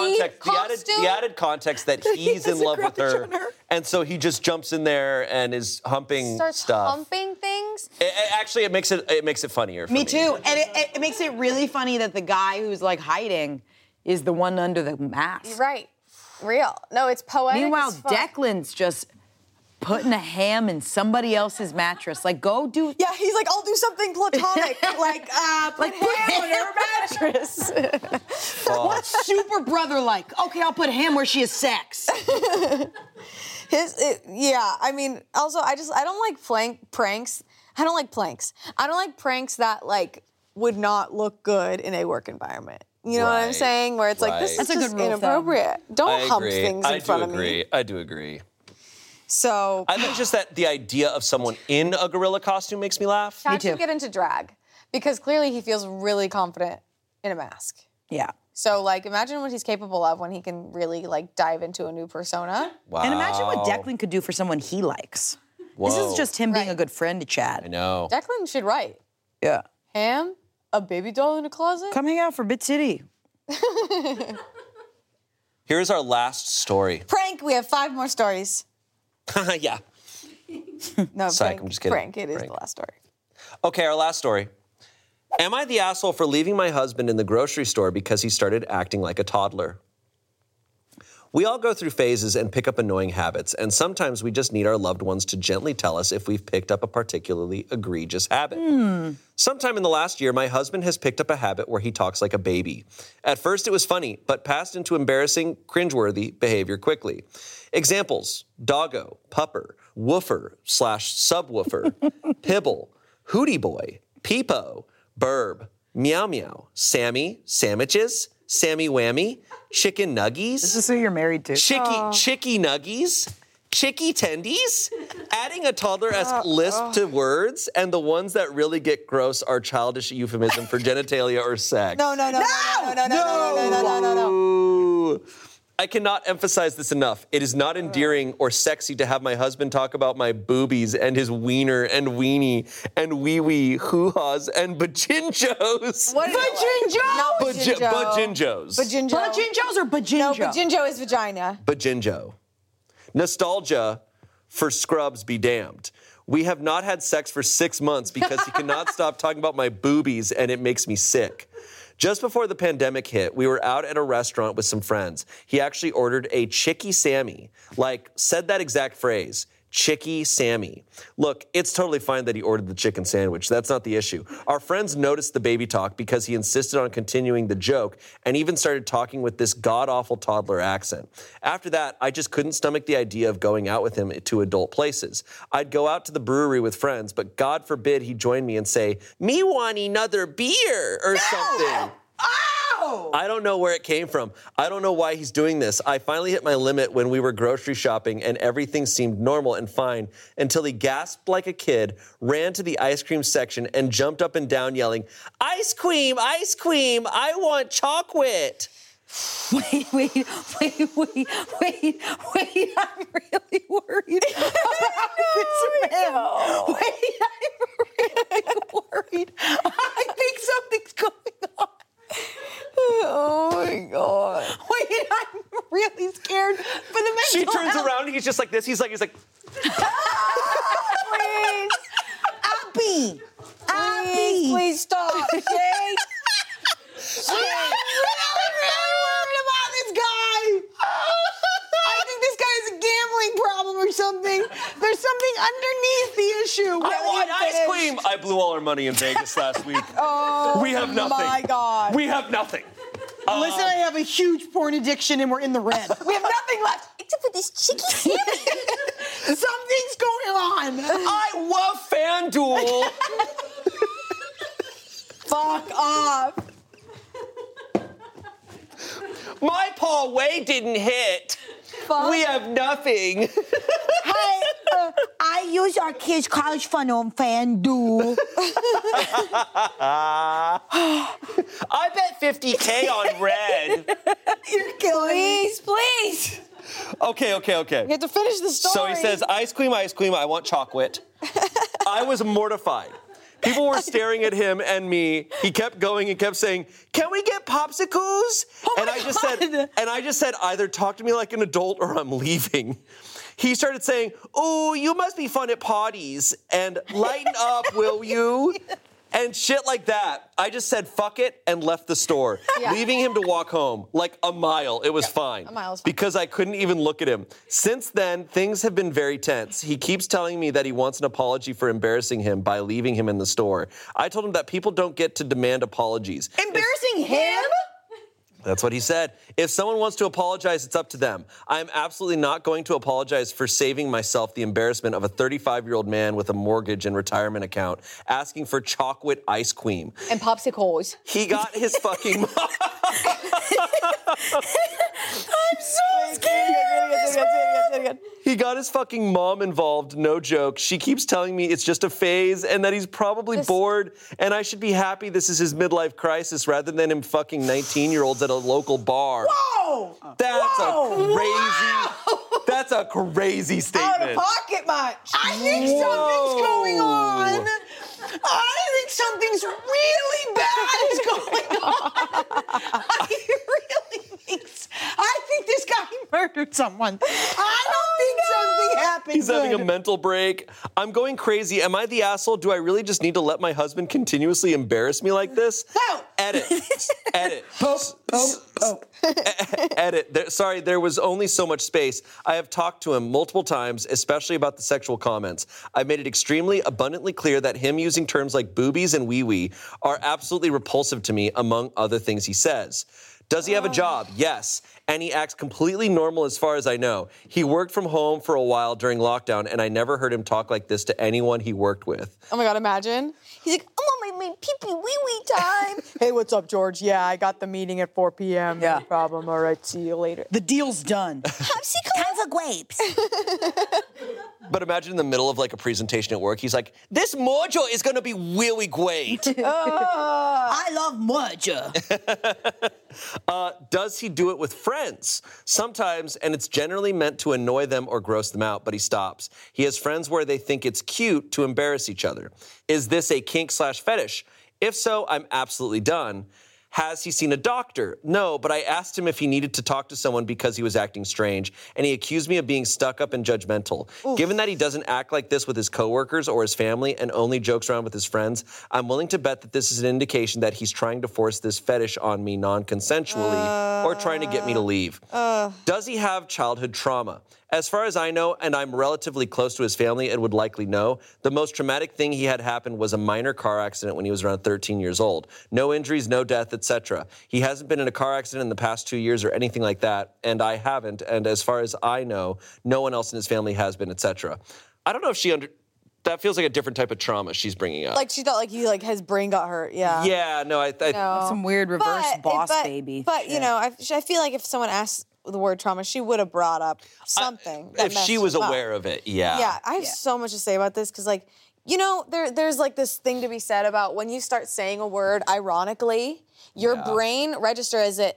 added context that he's in love with her, and so he just jumps in there and is humping
Starts
stuff.
humping things.
It makes it funnier for me.
Me too, and it makes it really funny that the guy who's hiding is the one under the mask.
Right, real. No, it's poetic.
Meanwhile, Declan's just putting a ham in somebody else's mattress. Go do.
Yeah, he's I'll do something platonic, put ham on her mattress.
What's super brother like? Okay, I'll put ham where she has sex.
Yeah, I mean, also, I don't like pranks. I don't like planks. I don't like pranks that, like, would not look good in a work environment. You know what I'm saying? Where it's like, this is
That's a good
just
rule of
inappropriate. Don't
I
hump
agree.
things in front of me.
I do agree.
So,
I think just that the idea of someone in a gorilla costume makes me laugh.
Chad should get into drag because clearly he feels really confident in a mask.
Yeah.
So, like, imagine what he's capable of when he can really, like, dive into a new persona.
Wow.
And imagine what Declan could do for someone he likes. This is just him being a good friend to Chad.
I know.
Declan should write.
Yeah.
Ham, a baby doll in a closet.
Come hang out for Bit City.
Here's our last story.
Prank, we have 5 more stories.
Yeah.
No,
Psych,
prank,
I'm just kidding.
Prank, it is
Prank.
the last story.
Okay, our last story. Am I the asshole for leaving my husband in the grocery store because he started acting like a toddler? We all go through phases and pick up annoying habits, and sometimes we just need our loved ones to gently tell us if we've picked up a particularly egregious habit. Sometime in the last year, my husband has picked up a habit where he talks like a baby. At first, it was funny, but passed into embarrassing, cringeworthy behavior quickly. Examples: doggo, pupper, woofer/subwoofer, pibble, hootie boy, peepo, burb, meow meow, Sammy, sandwiches, Sammy whammy, chicken nuggies.
This is who you're married to.
Chicky nuggies, chicky tendies. Adding a toddler-esque lisp to words, and the ones that really get gross are childish euphemism for genitalia or sex.
No.
Ooh. I cannot emphasize this enough. It is not endearing or sexy to have my husband talk about my boobies and his wiener and weenie and wee-wee, hoo-haws and bajinjos.
What is it?
Bajinjos.
Bajinjos or bajinjo?
No, bajinjo is vagina.
Bajinjo. Nostalgia for scrubs be damned. We have not had sex for 6 months because he cannot stop talking about my boobies and it makes me sick. Just before the pandemic hit, we were out at a restaurant with some friends. He actually ordered a Chicky Sammy, said that exact phrase, Chicky Sammy. Look, it's totally fine that he ordered the chicken sandwich. That's not the issue. Our friends noticed the baby talk because he insisted on continuing the joke and even started talking with this god-awful toddler accent. After that, I just couldn't stomach the idea of going out with him to adult places. I'd go out to the brewery with friends, but God forbid he join me and say, "Me want another beer," or something. I don't know where it came from. I don't know why he's doing this. I finally hit my limit when we were grocery shopping and everything seemed normal and fine until he gasped like a kid, ran to the ice cream section and jumped up and down yelling, "Ice cream, ice cream, I want chocolate."
Wait, I'm really worried about this man. Wait, I'm really worried. I think something's going on.
Oh my God.
Wait, I'm really scared for the mental
She turns
health.
around and he's just like this. He's like,
Please.
Please stop. Jake.
I'm really worried about this guy. I think this guy has a gambling problem or something. There's something underneath the issue.
"I want ice cream." I blew all our money in Vegas last week. We have nothing.
my God.
We have nothing.
Listen, I have a huge porn addiction and we're in the red.
We have nothing left except for this chicky Sammy.
Something's going on.
I love FanDuel.
Fuck off.
My Paul Wade didn't hit. We have nothing.
Hey, I use our kids' college fund on FanDuel.
I bet 50K on red.
You're killing me.
Please.
Okay.
You have to finish the story.
So he says, ice cream, I want chocolate. I was mortified. People were staring at him and me. He kept going and kept saying, "Can we get popsicles?" And I just said, either talk to me like an adult or I'm leaving. He started saying, "Oh, you must be fun at potties," and "Lighten up, will you?" And shit like that. I just said, fuck it, and left the store, leaving him to walk home like a mile. It was fine.
A mile is fine.
Because I couldn't even look at him. Since then, things have been very tense. He keeps telling me that he wants an apology for embarrassing him by leaving him in the store. I told him that people don't get to demand apologies.
Embarrassing him?
That's what he said. If someone wants to apologize, it's up to them. I'm absolutely not going to apologize for saving myself the embarrassment of a 35-year-old man with a mortgage and retirement account asking for chocolate ice cream.
And popsicles.
He got his fucking...
I'm so scared.
He got his fucking mom involved, no joke. She keeps telling me it's just a phase and that he's probably bored and I should be happy this is his midlife crisis rather than him fucking 19-year-olds at a local bar.
Whoa!
That's a crazy statement.
Out of pocket much. I think something's going on. I think something's really bad is going on. I think this guy murdered someone. I don't think something happened.
He's having a mental break. I'm going crazy. Am I the asshole? Do I really just need to let my husband continuously embarrass me like this?
No.
Edit. Edit. Sorry, there was only so much space. I have talked to him multiple times, especially about the sexual comments. I've made it extremely abundantly clear that him using terms like boobies and wee-wee are absolutely repulsive to me, among other things he says. Does he have a job? Yes. And he acts completely normal as far as I know. He worked from home for a while during lockdown, and I never heard him talk like this to anyone he worked with.
Oh my God, imagine. He's like, I'm on my pee-pee wee-wee time.
Hey, what's up, George? Yeah, I got the meeting at 4 p.m.
Yeah.
No problem. All right, see you later. The deal's done.
Tons of grapes.
But imagine in the middle of like a presentation at work, he's like, this mojo is going to be really great.
I love mojo.
Does he do it with friends? Sometimes, and it's generally meant to annoy them or gross them out, but he stops. He has friends where they think it's cute to embarrass each other. Is this a kink/fetish? If so, I'm absolutely done. Has he seen a doctor? No, but I asked him if he needed to talk to someone because he was acting strange, and he accused me of being stuck up and judgmental. Oof. Given that he doesn't act like this with his coworkers or his family and only jokes around with his friends, I'm willing to bet that this is an indication that he's trying to force this fetish on me non-consensually or trying to get me to leave. Does he have childhood trauma? As far as I know, and I'm relatively close to his family and would likely know, the most traumatic thing he had happen was a minor car accident when he was around 13 years old. No injuries, no death, etc. He hasn't been in a car accident in the past 2 years or anything like that, and I haven't, and as far as I know, no one else in his family has been, etc. I don't know if she that feels like a different type of trauma she's bringing up.
Like she thought like his brain got hurt, yeah.
Yeah, no, I
some weird reverse baby.
But, you know, I feel like if someone asked the word trauma, she would have brought up something.
If she was aware of it, yeah.
Yeah, I have so much to say about this because, like, you know, there's like this thing to be said about when you start saying a word ironically, your brain registers it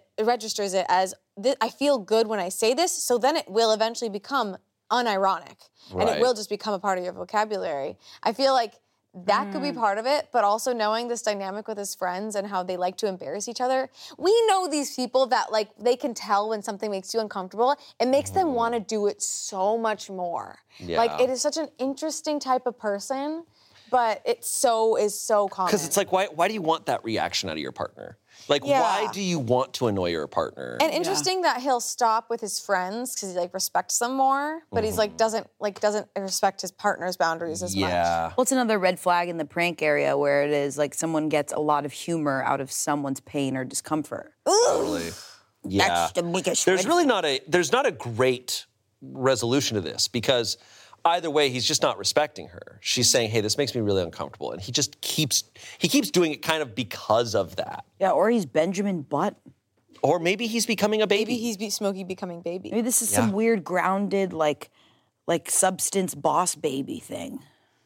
as I feel good when I say this, so then it will eventually become unironic, and it will just become a part of your vocabulary. I feel like that could be part of it, but also knowing this dynamic with his friends and how they like to embarrass each other. We know these people that, like, they can tell when something makes you uncomfortable. It makes them want to do it so much more. Yeah. Like, it is such an interesting type of person, but it is so common.
Because it's like, why do you want that reaction out of your partner? Like, why do you want to annoy your partner?
And interesting that he'll stop with his friends because he like respects them more, but he's like doesn't respect his partner's boundaries as much.
Well, it's another red flag in the prank area where it is like someone gets a lot of humor out of someone's pain or discomfort.
Totally. Yeah.
That's the biggest
There's really not a great resolution to this because either way, he's just not respecting her. She's saying, hey, this makes me really uncomfortable. And he just keeps doing it kind of because of that.
Yeah, or he's Benjamin Button.
Or maybe he's becoming a baby.
Maybe he's Smokey becoming baby.
Maybe this is some weird grounded, like substance boss baby thing.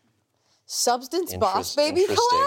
Substance boss baby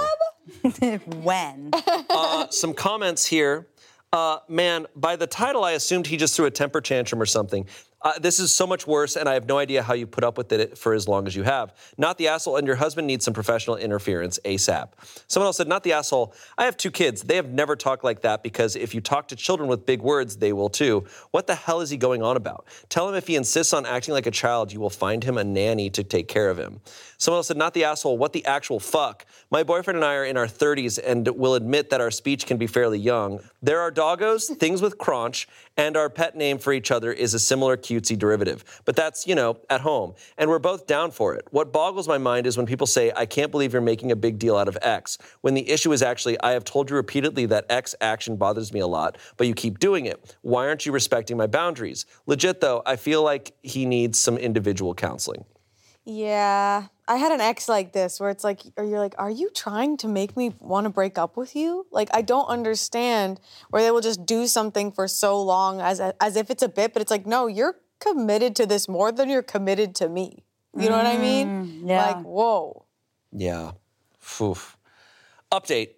collab?
When?
Some comments here. Man, by the title, I assumed he just threw a temper tantrum or something. This is so much worse, and I have no idea how you put up with it for as long as you have. Not the asshole, and your husband needs some professional interference ASAP. Someone else said, not the asshole. I have 2 kids. They have never talked like that because if you talk to children with big words, they will too. What the hell is he going on about? Tell him if he insists on acting like a child, you will find him a nanny to take care of him. Someone else said, not the asshole. What the actual fuck? My boyfriend and I are in our 30s and will admit that our speech can be fairly young. There are doggos, things with crunch, and our pet name for each other is a similar cutesy derivative. But that's, at home. And we're both down for it. What boggles my mind is when people say, I can't believe you're making a big deal out of X, when the issue is actually, I have told you repeatedly that X action bothers me a lot, but you keep doing it. Why aren't you respecting my boundaries? Legit, though, I feel like he needs some individual counseling.
Yeah, I had an ex like this where it's like, you're like, are you trying to make me want to break up with you? Like, I don't understand where they will just do something for so long as if it's a bit, but it's like, no, you're committed to this more than you're committed to me. You know what I mean?
Yeah.
Like, whoa.
Yeah. Oof. Update.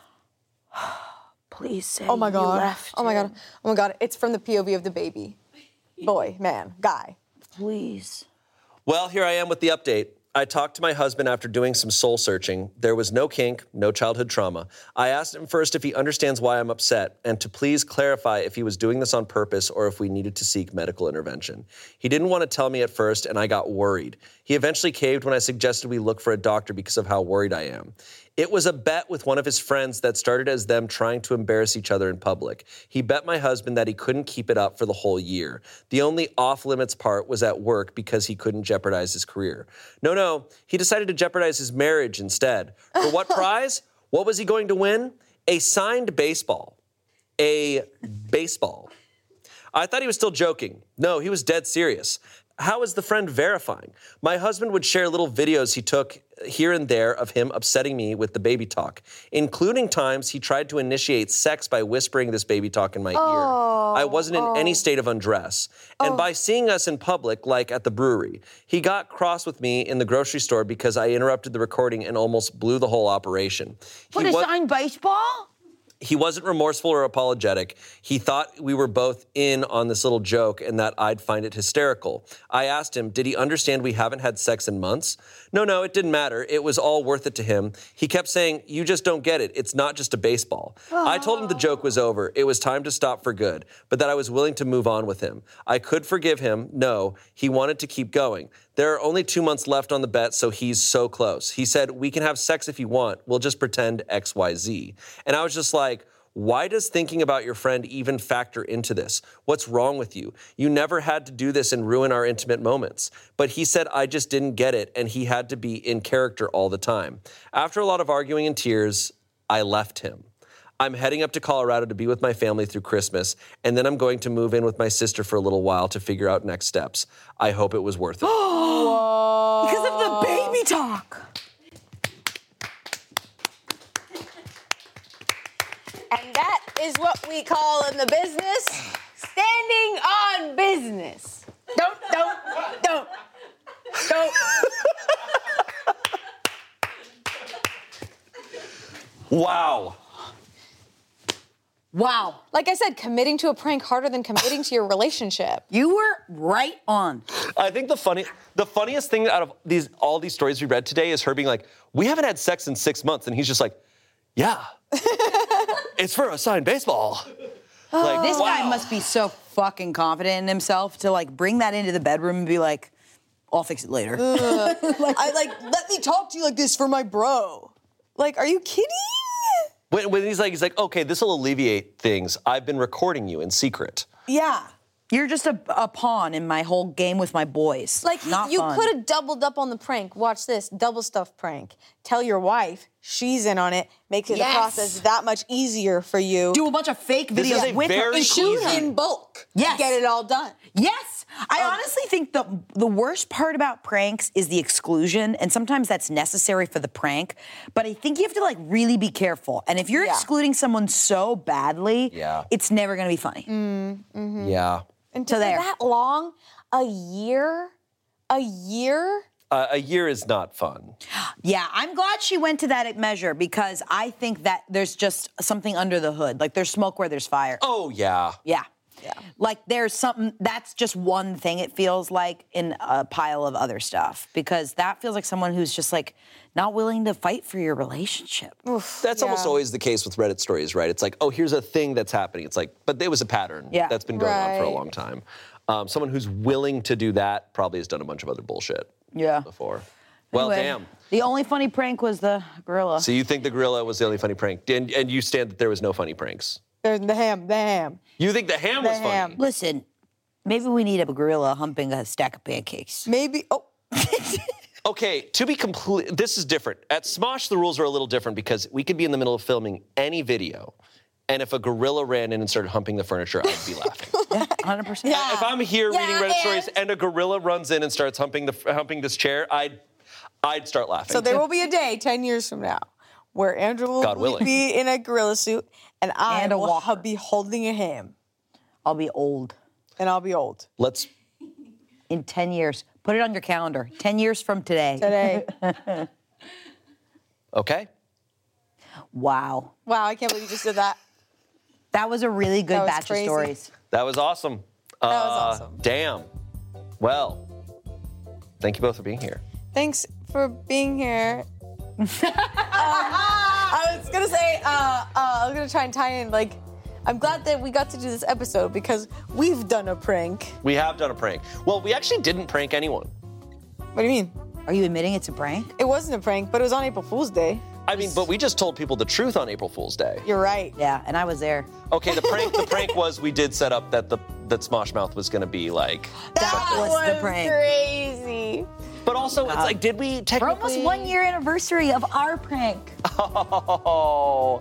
Please say
Oh my God.
you left
Oh my
him.
God. Oh my God. It's from the POV of the baby. Boy, man, guy.
Please.
Well, here I am with the update. I talked to my husband after doing some soul searching. There was no kink, no childhood trauma. I asked him first if he understands why I'm upset and to please clarify if he was doing this on purpose or if we needed to seek medical intervention. He didn't want to tell me at first, and I got worried. He eventually caved when I suggested we look for a doctor because of how worried I am. It was a bet with one of his friends that started as them trying to embarrass each other in public. He bet my husband that he couldn't keep it up for the whole year. The only off-limits part was at work because he couldn't jeopardize his career. No, he decided to jeopardize his marriage instead. For what prize? What was he going to win? A signed baseball. A baseball. I thought he was still joking. No, he was dead serious. How is the friend verifying? My husband would share little videos he took here and there of him upsetting me with the baby talk, including times he tried to initiate sex by whispering this baby talk in my ear. I wasn't in any state of undress. And by seeing us in public, like at the brewery, he got cross with me in the grocery store because I interrupted the recording and almost blew the whole operation.
Put a signed baseball?
He wasn't remorseful or apologetic. He thought we were both in on this little joke and that I'd find it hysterical. I asked him, did he understand we haven't had sex in months? No, it didn't matter. It was all worth it to him. He kept saying, you just don't get it. It's not just a baseball. I told him the joke was over. It was time to stop for good, but that I was willing to move on with him. I could forgive him. No, he wanted to keep going. There are only 2 months left on the bet, so he's so close. He said, we can have sex if you want. We'll just pretend X, Y, Z. And I was just like, why does thinking about your friend even factor into this? What's wrong with you? You never had to do this and ruin our intimate moments. But he said I just didn't get it, and he had to be in character all the time. After a lot of arguing and tears, I left him. I'm heading up to Colorado to be with my family through Christmas, and then I'm going to move in with my sister for a little while to figure out next steps. I hope it was worth it.
Whoa.
Because of the baby talk.
And that is what we call in the business standing on business. Don't.
Wow.
Wow.
Like I said, committing to a prank harder than committing to your relationship.
You were right on.
I think the funniest thing out of all these stories we read today is her being like, we haven't had sex in 6 months, and he's just like, yeah. It's for a signed baseball. Like,
This
wow.
guy must be so fucking confident in himself to like bring that into the bedroom and be like, I'll fix it later.
Let me talk to you like this for my bro. Like, are you kidding?
When he's like, okay, this will alleviate things. I've been recording you in secret.
Yeah. You're just a pawn in my whole game with my boys.
Like,
Not
you
fun.
could have doubled up on the prank. Watch this, double stuff prank. Tell your wife she's in on it. Makes the process that much easier for you.
do a bunch of fake
This is
videos
a
with her.
very
and shoot
easy-
her.
in bulk.
Yes.
Get it all done.
Yes. I honestly think the worst part about pranks is the exclusion, and sometimes that's necessary for the prank, but I think you have to like really be careful. And if you're excluding someone so badly, it's never gonna be funny.
Yeah.
And
So
for
there.
that long, a year?
A year is not fun.
Yeah, I'm glad she went to that measure because I think that there's just something under the hood. Like there's smoke where there's fire.
Oh, yeah.
Yeah. Like there's something, that's just one thing it feels like in a pile of other stuff because that feels like someone who's just like not willing to fight for your relationship.
That's almost always the case with Reddit stories, right? It's like, oh, here's a thing that's happening. It's like, but it was a pattern that's been going on for a long time. Someone who's willing to do that probably has done a bunch of other bullshit before. Well,
Anyway,
damn.
The only funny prank was the gorilla.
So you think the gorilla was the only funny prank, and you stand that there was no funny pranks?
There's the ham.
You think the ham was funny?
Listen,
Maybe we need a gorilla humping a stack of pancakes.
Maybe. Oh.
Okay, to be complete, this is different. At Smosh, the rules are a little different because we could be in the middle of filming any video, and if a gorilla ran in and started humping the furniture, I'd be laughing.
100%.
Yeah.
If I'm here reading Reddit
and-
stories and a gorilla runs in and starts humping this chair, I'd start laughing.
So there will be a day 10 years from now where Andrew
God
will
willing.
be in a gorilla suit and I
And a
will
walker.
be holding a ham.
I'll be old
And I'll be old.
Let's.
in 10 years. Put it on your calendar. 10 years from today.
Today.
Okay.
Wow.
Wow, I can't believe you just did that.
That was a really good
That was
batch
crazy.
of stories.
That was awesome.
That was awesome.
Damn. Well, thank you both for being here.
Thanks for being here. I was gonna say, I was gonna try and tie in, like, I'm glad that we got to do this episode because we've done a prank.
We have done a prank. Well, we actually didn't prank anyone.
What do you mean?
Are you admitting it's a prank?
It wasn't a prank, but it was on April Fool's Day.
I mean, but we just told people the truth on April Fool's Day.
You're right.
Yeah, and I was there.
Okay, the prank was we did set up that Smosh Mouth was going to be like.
That
was the prank.
Crazy.
But also, it's like, did we
For
technically?
almost 1 year anniversary of our prank.
Oh.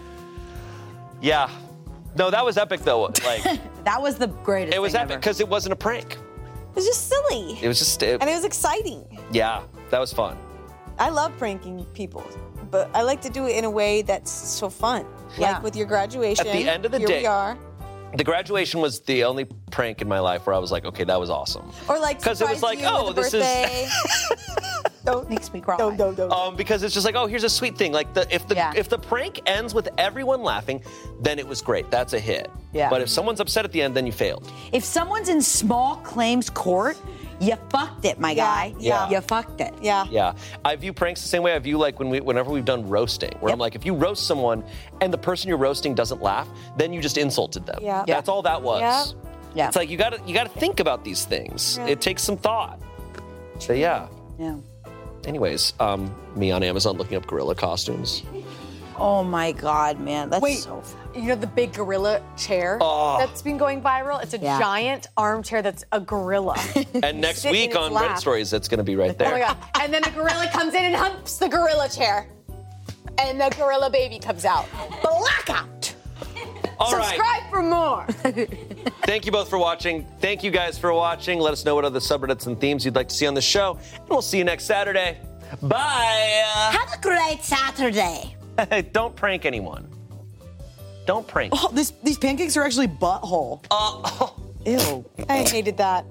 Yeah. No, that was epic though. Like,
That was the greatest
it was
thing
epic
ever.
because it wasn't a prank.
It was just silly.
It was just.
And it was exciting.
Yeah, that was fun.
I love pranking people, but I like to do it in a way that's so fun.
Yeah.
Like with your graduation.
At the end of the
here
day-
we are.
The graduation was the only prank in my life where I was like, okay, that was awesome.
Or like
'Cause it was
surprise
like,
you
oh,
with a
this is-
birthday. Don't
Makes me cry.
Don't.
Because it's just like, oh, here's a sweet thing. Like if the prank ends with everyone laughing, then it was great. That's a hit.
Yeah.
But if someone's upset at the end, then you failed.
If someone's in small claims court, you fucked it, my guy.
yeah.
You fucked it.
Yeah.
Yeah, I view pranks the same way I view like whenever we've done roasting, where I'm
Yep.
like, if you roast someone and the person you're roasting doesn't laugh, then you just insulted them.
Yeah.
That's all that was.
Yeah.
Yeah.
It's like you gotta think about these things.
Yeah.
It takes some thought. So yeah.
Yeah.
Anyways, me on Amazon looking up gorilla costumes.
Oh my God, man. That's
Wait,
so fun.
you know the big gorilla chair that's been going viral? It's a
Yeah.
giant armchair that's a gorilla.
And next
Sit in
week
its
on
lap.
Reddit Stories, that's gonna be right there.
Oh my God. And then the gorilla comes in and humps the gorilla chair. And the gorilla baby comes out. Blackout!
All right.
Subscribe for more.
Thank you both for watching. Thank you guys for watching. Let us know what other subreddits and themes you'd like to see on the show. And we'll see you next Saturday. Bye.
Have a great Saturday.
Don't prank anyone. Don't prank.
Oh, these pancakes are actually butthole. Ew.
I hated that.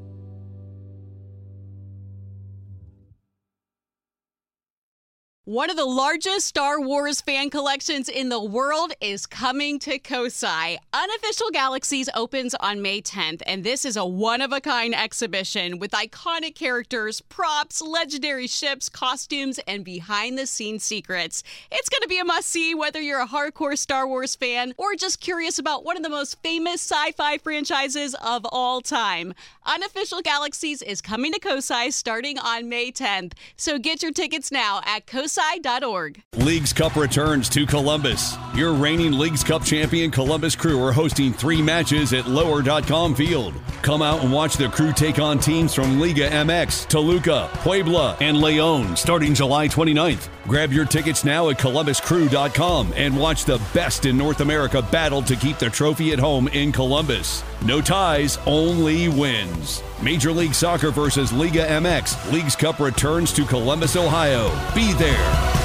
One of the largest Star Wars fan collections in the world is coming to Kosai. Unofficial Galaxies opens on May 10th, and this is a one-of-a-kind exhibition with iconic characters, props, legendary ships, costumes, and behind-the-scenes secrets. It's going to be a must-see whether you're a hardcore Star Wars fan or just curious about one of the most famous sci-fi franchises of all time. Unofficial Galaxies is coming to Kosai starting on May 10th, so get your tickets now at kosai.org.
Leagues Cup returns to Columbus. Your reigning Leagues Cup champion Columbus Crew are hosting 3 matches at lower.com field. Come out and watch the Crew take on teams from Liga MX, Toluca, Puebla, and Leon starting July 29th. Grab your tickets now at columbuscrew.com and watch the best in North America battle to keep the trophy at home in Columbus. No ties, only wins. Major League Soccer versus Liga MX. Leagues Cup returns to Columbus, Ohio. Be there.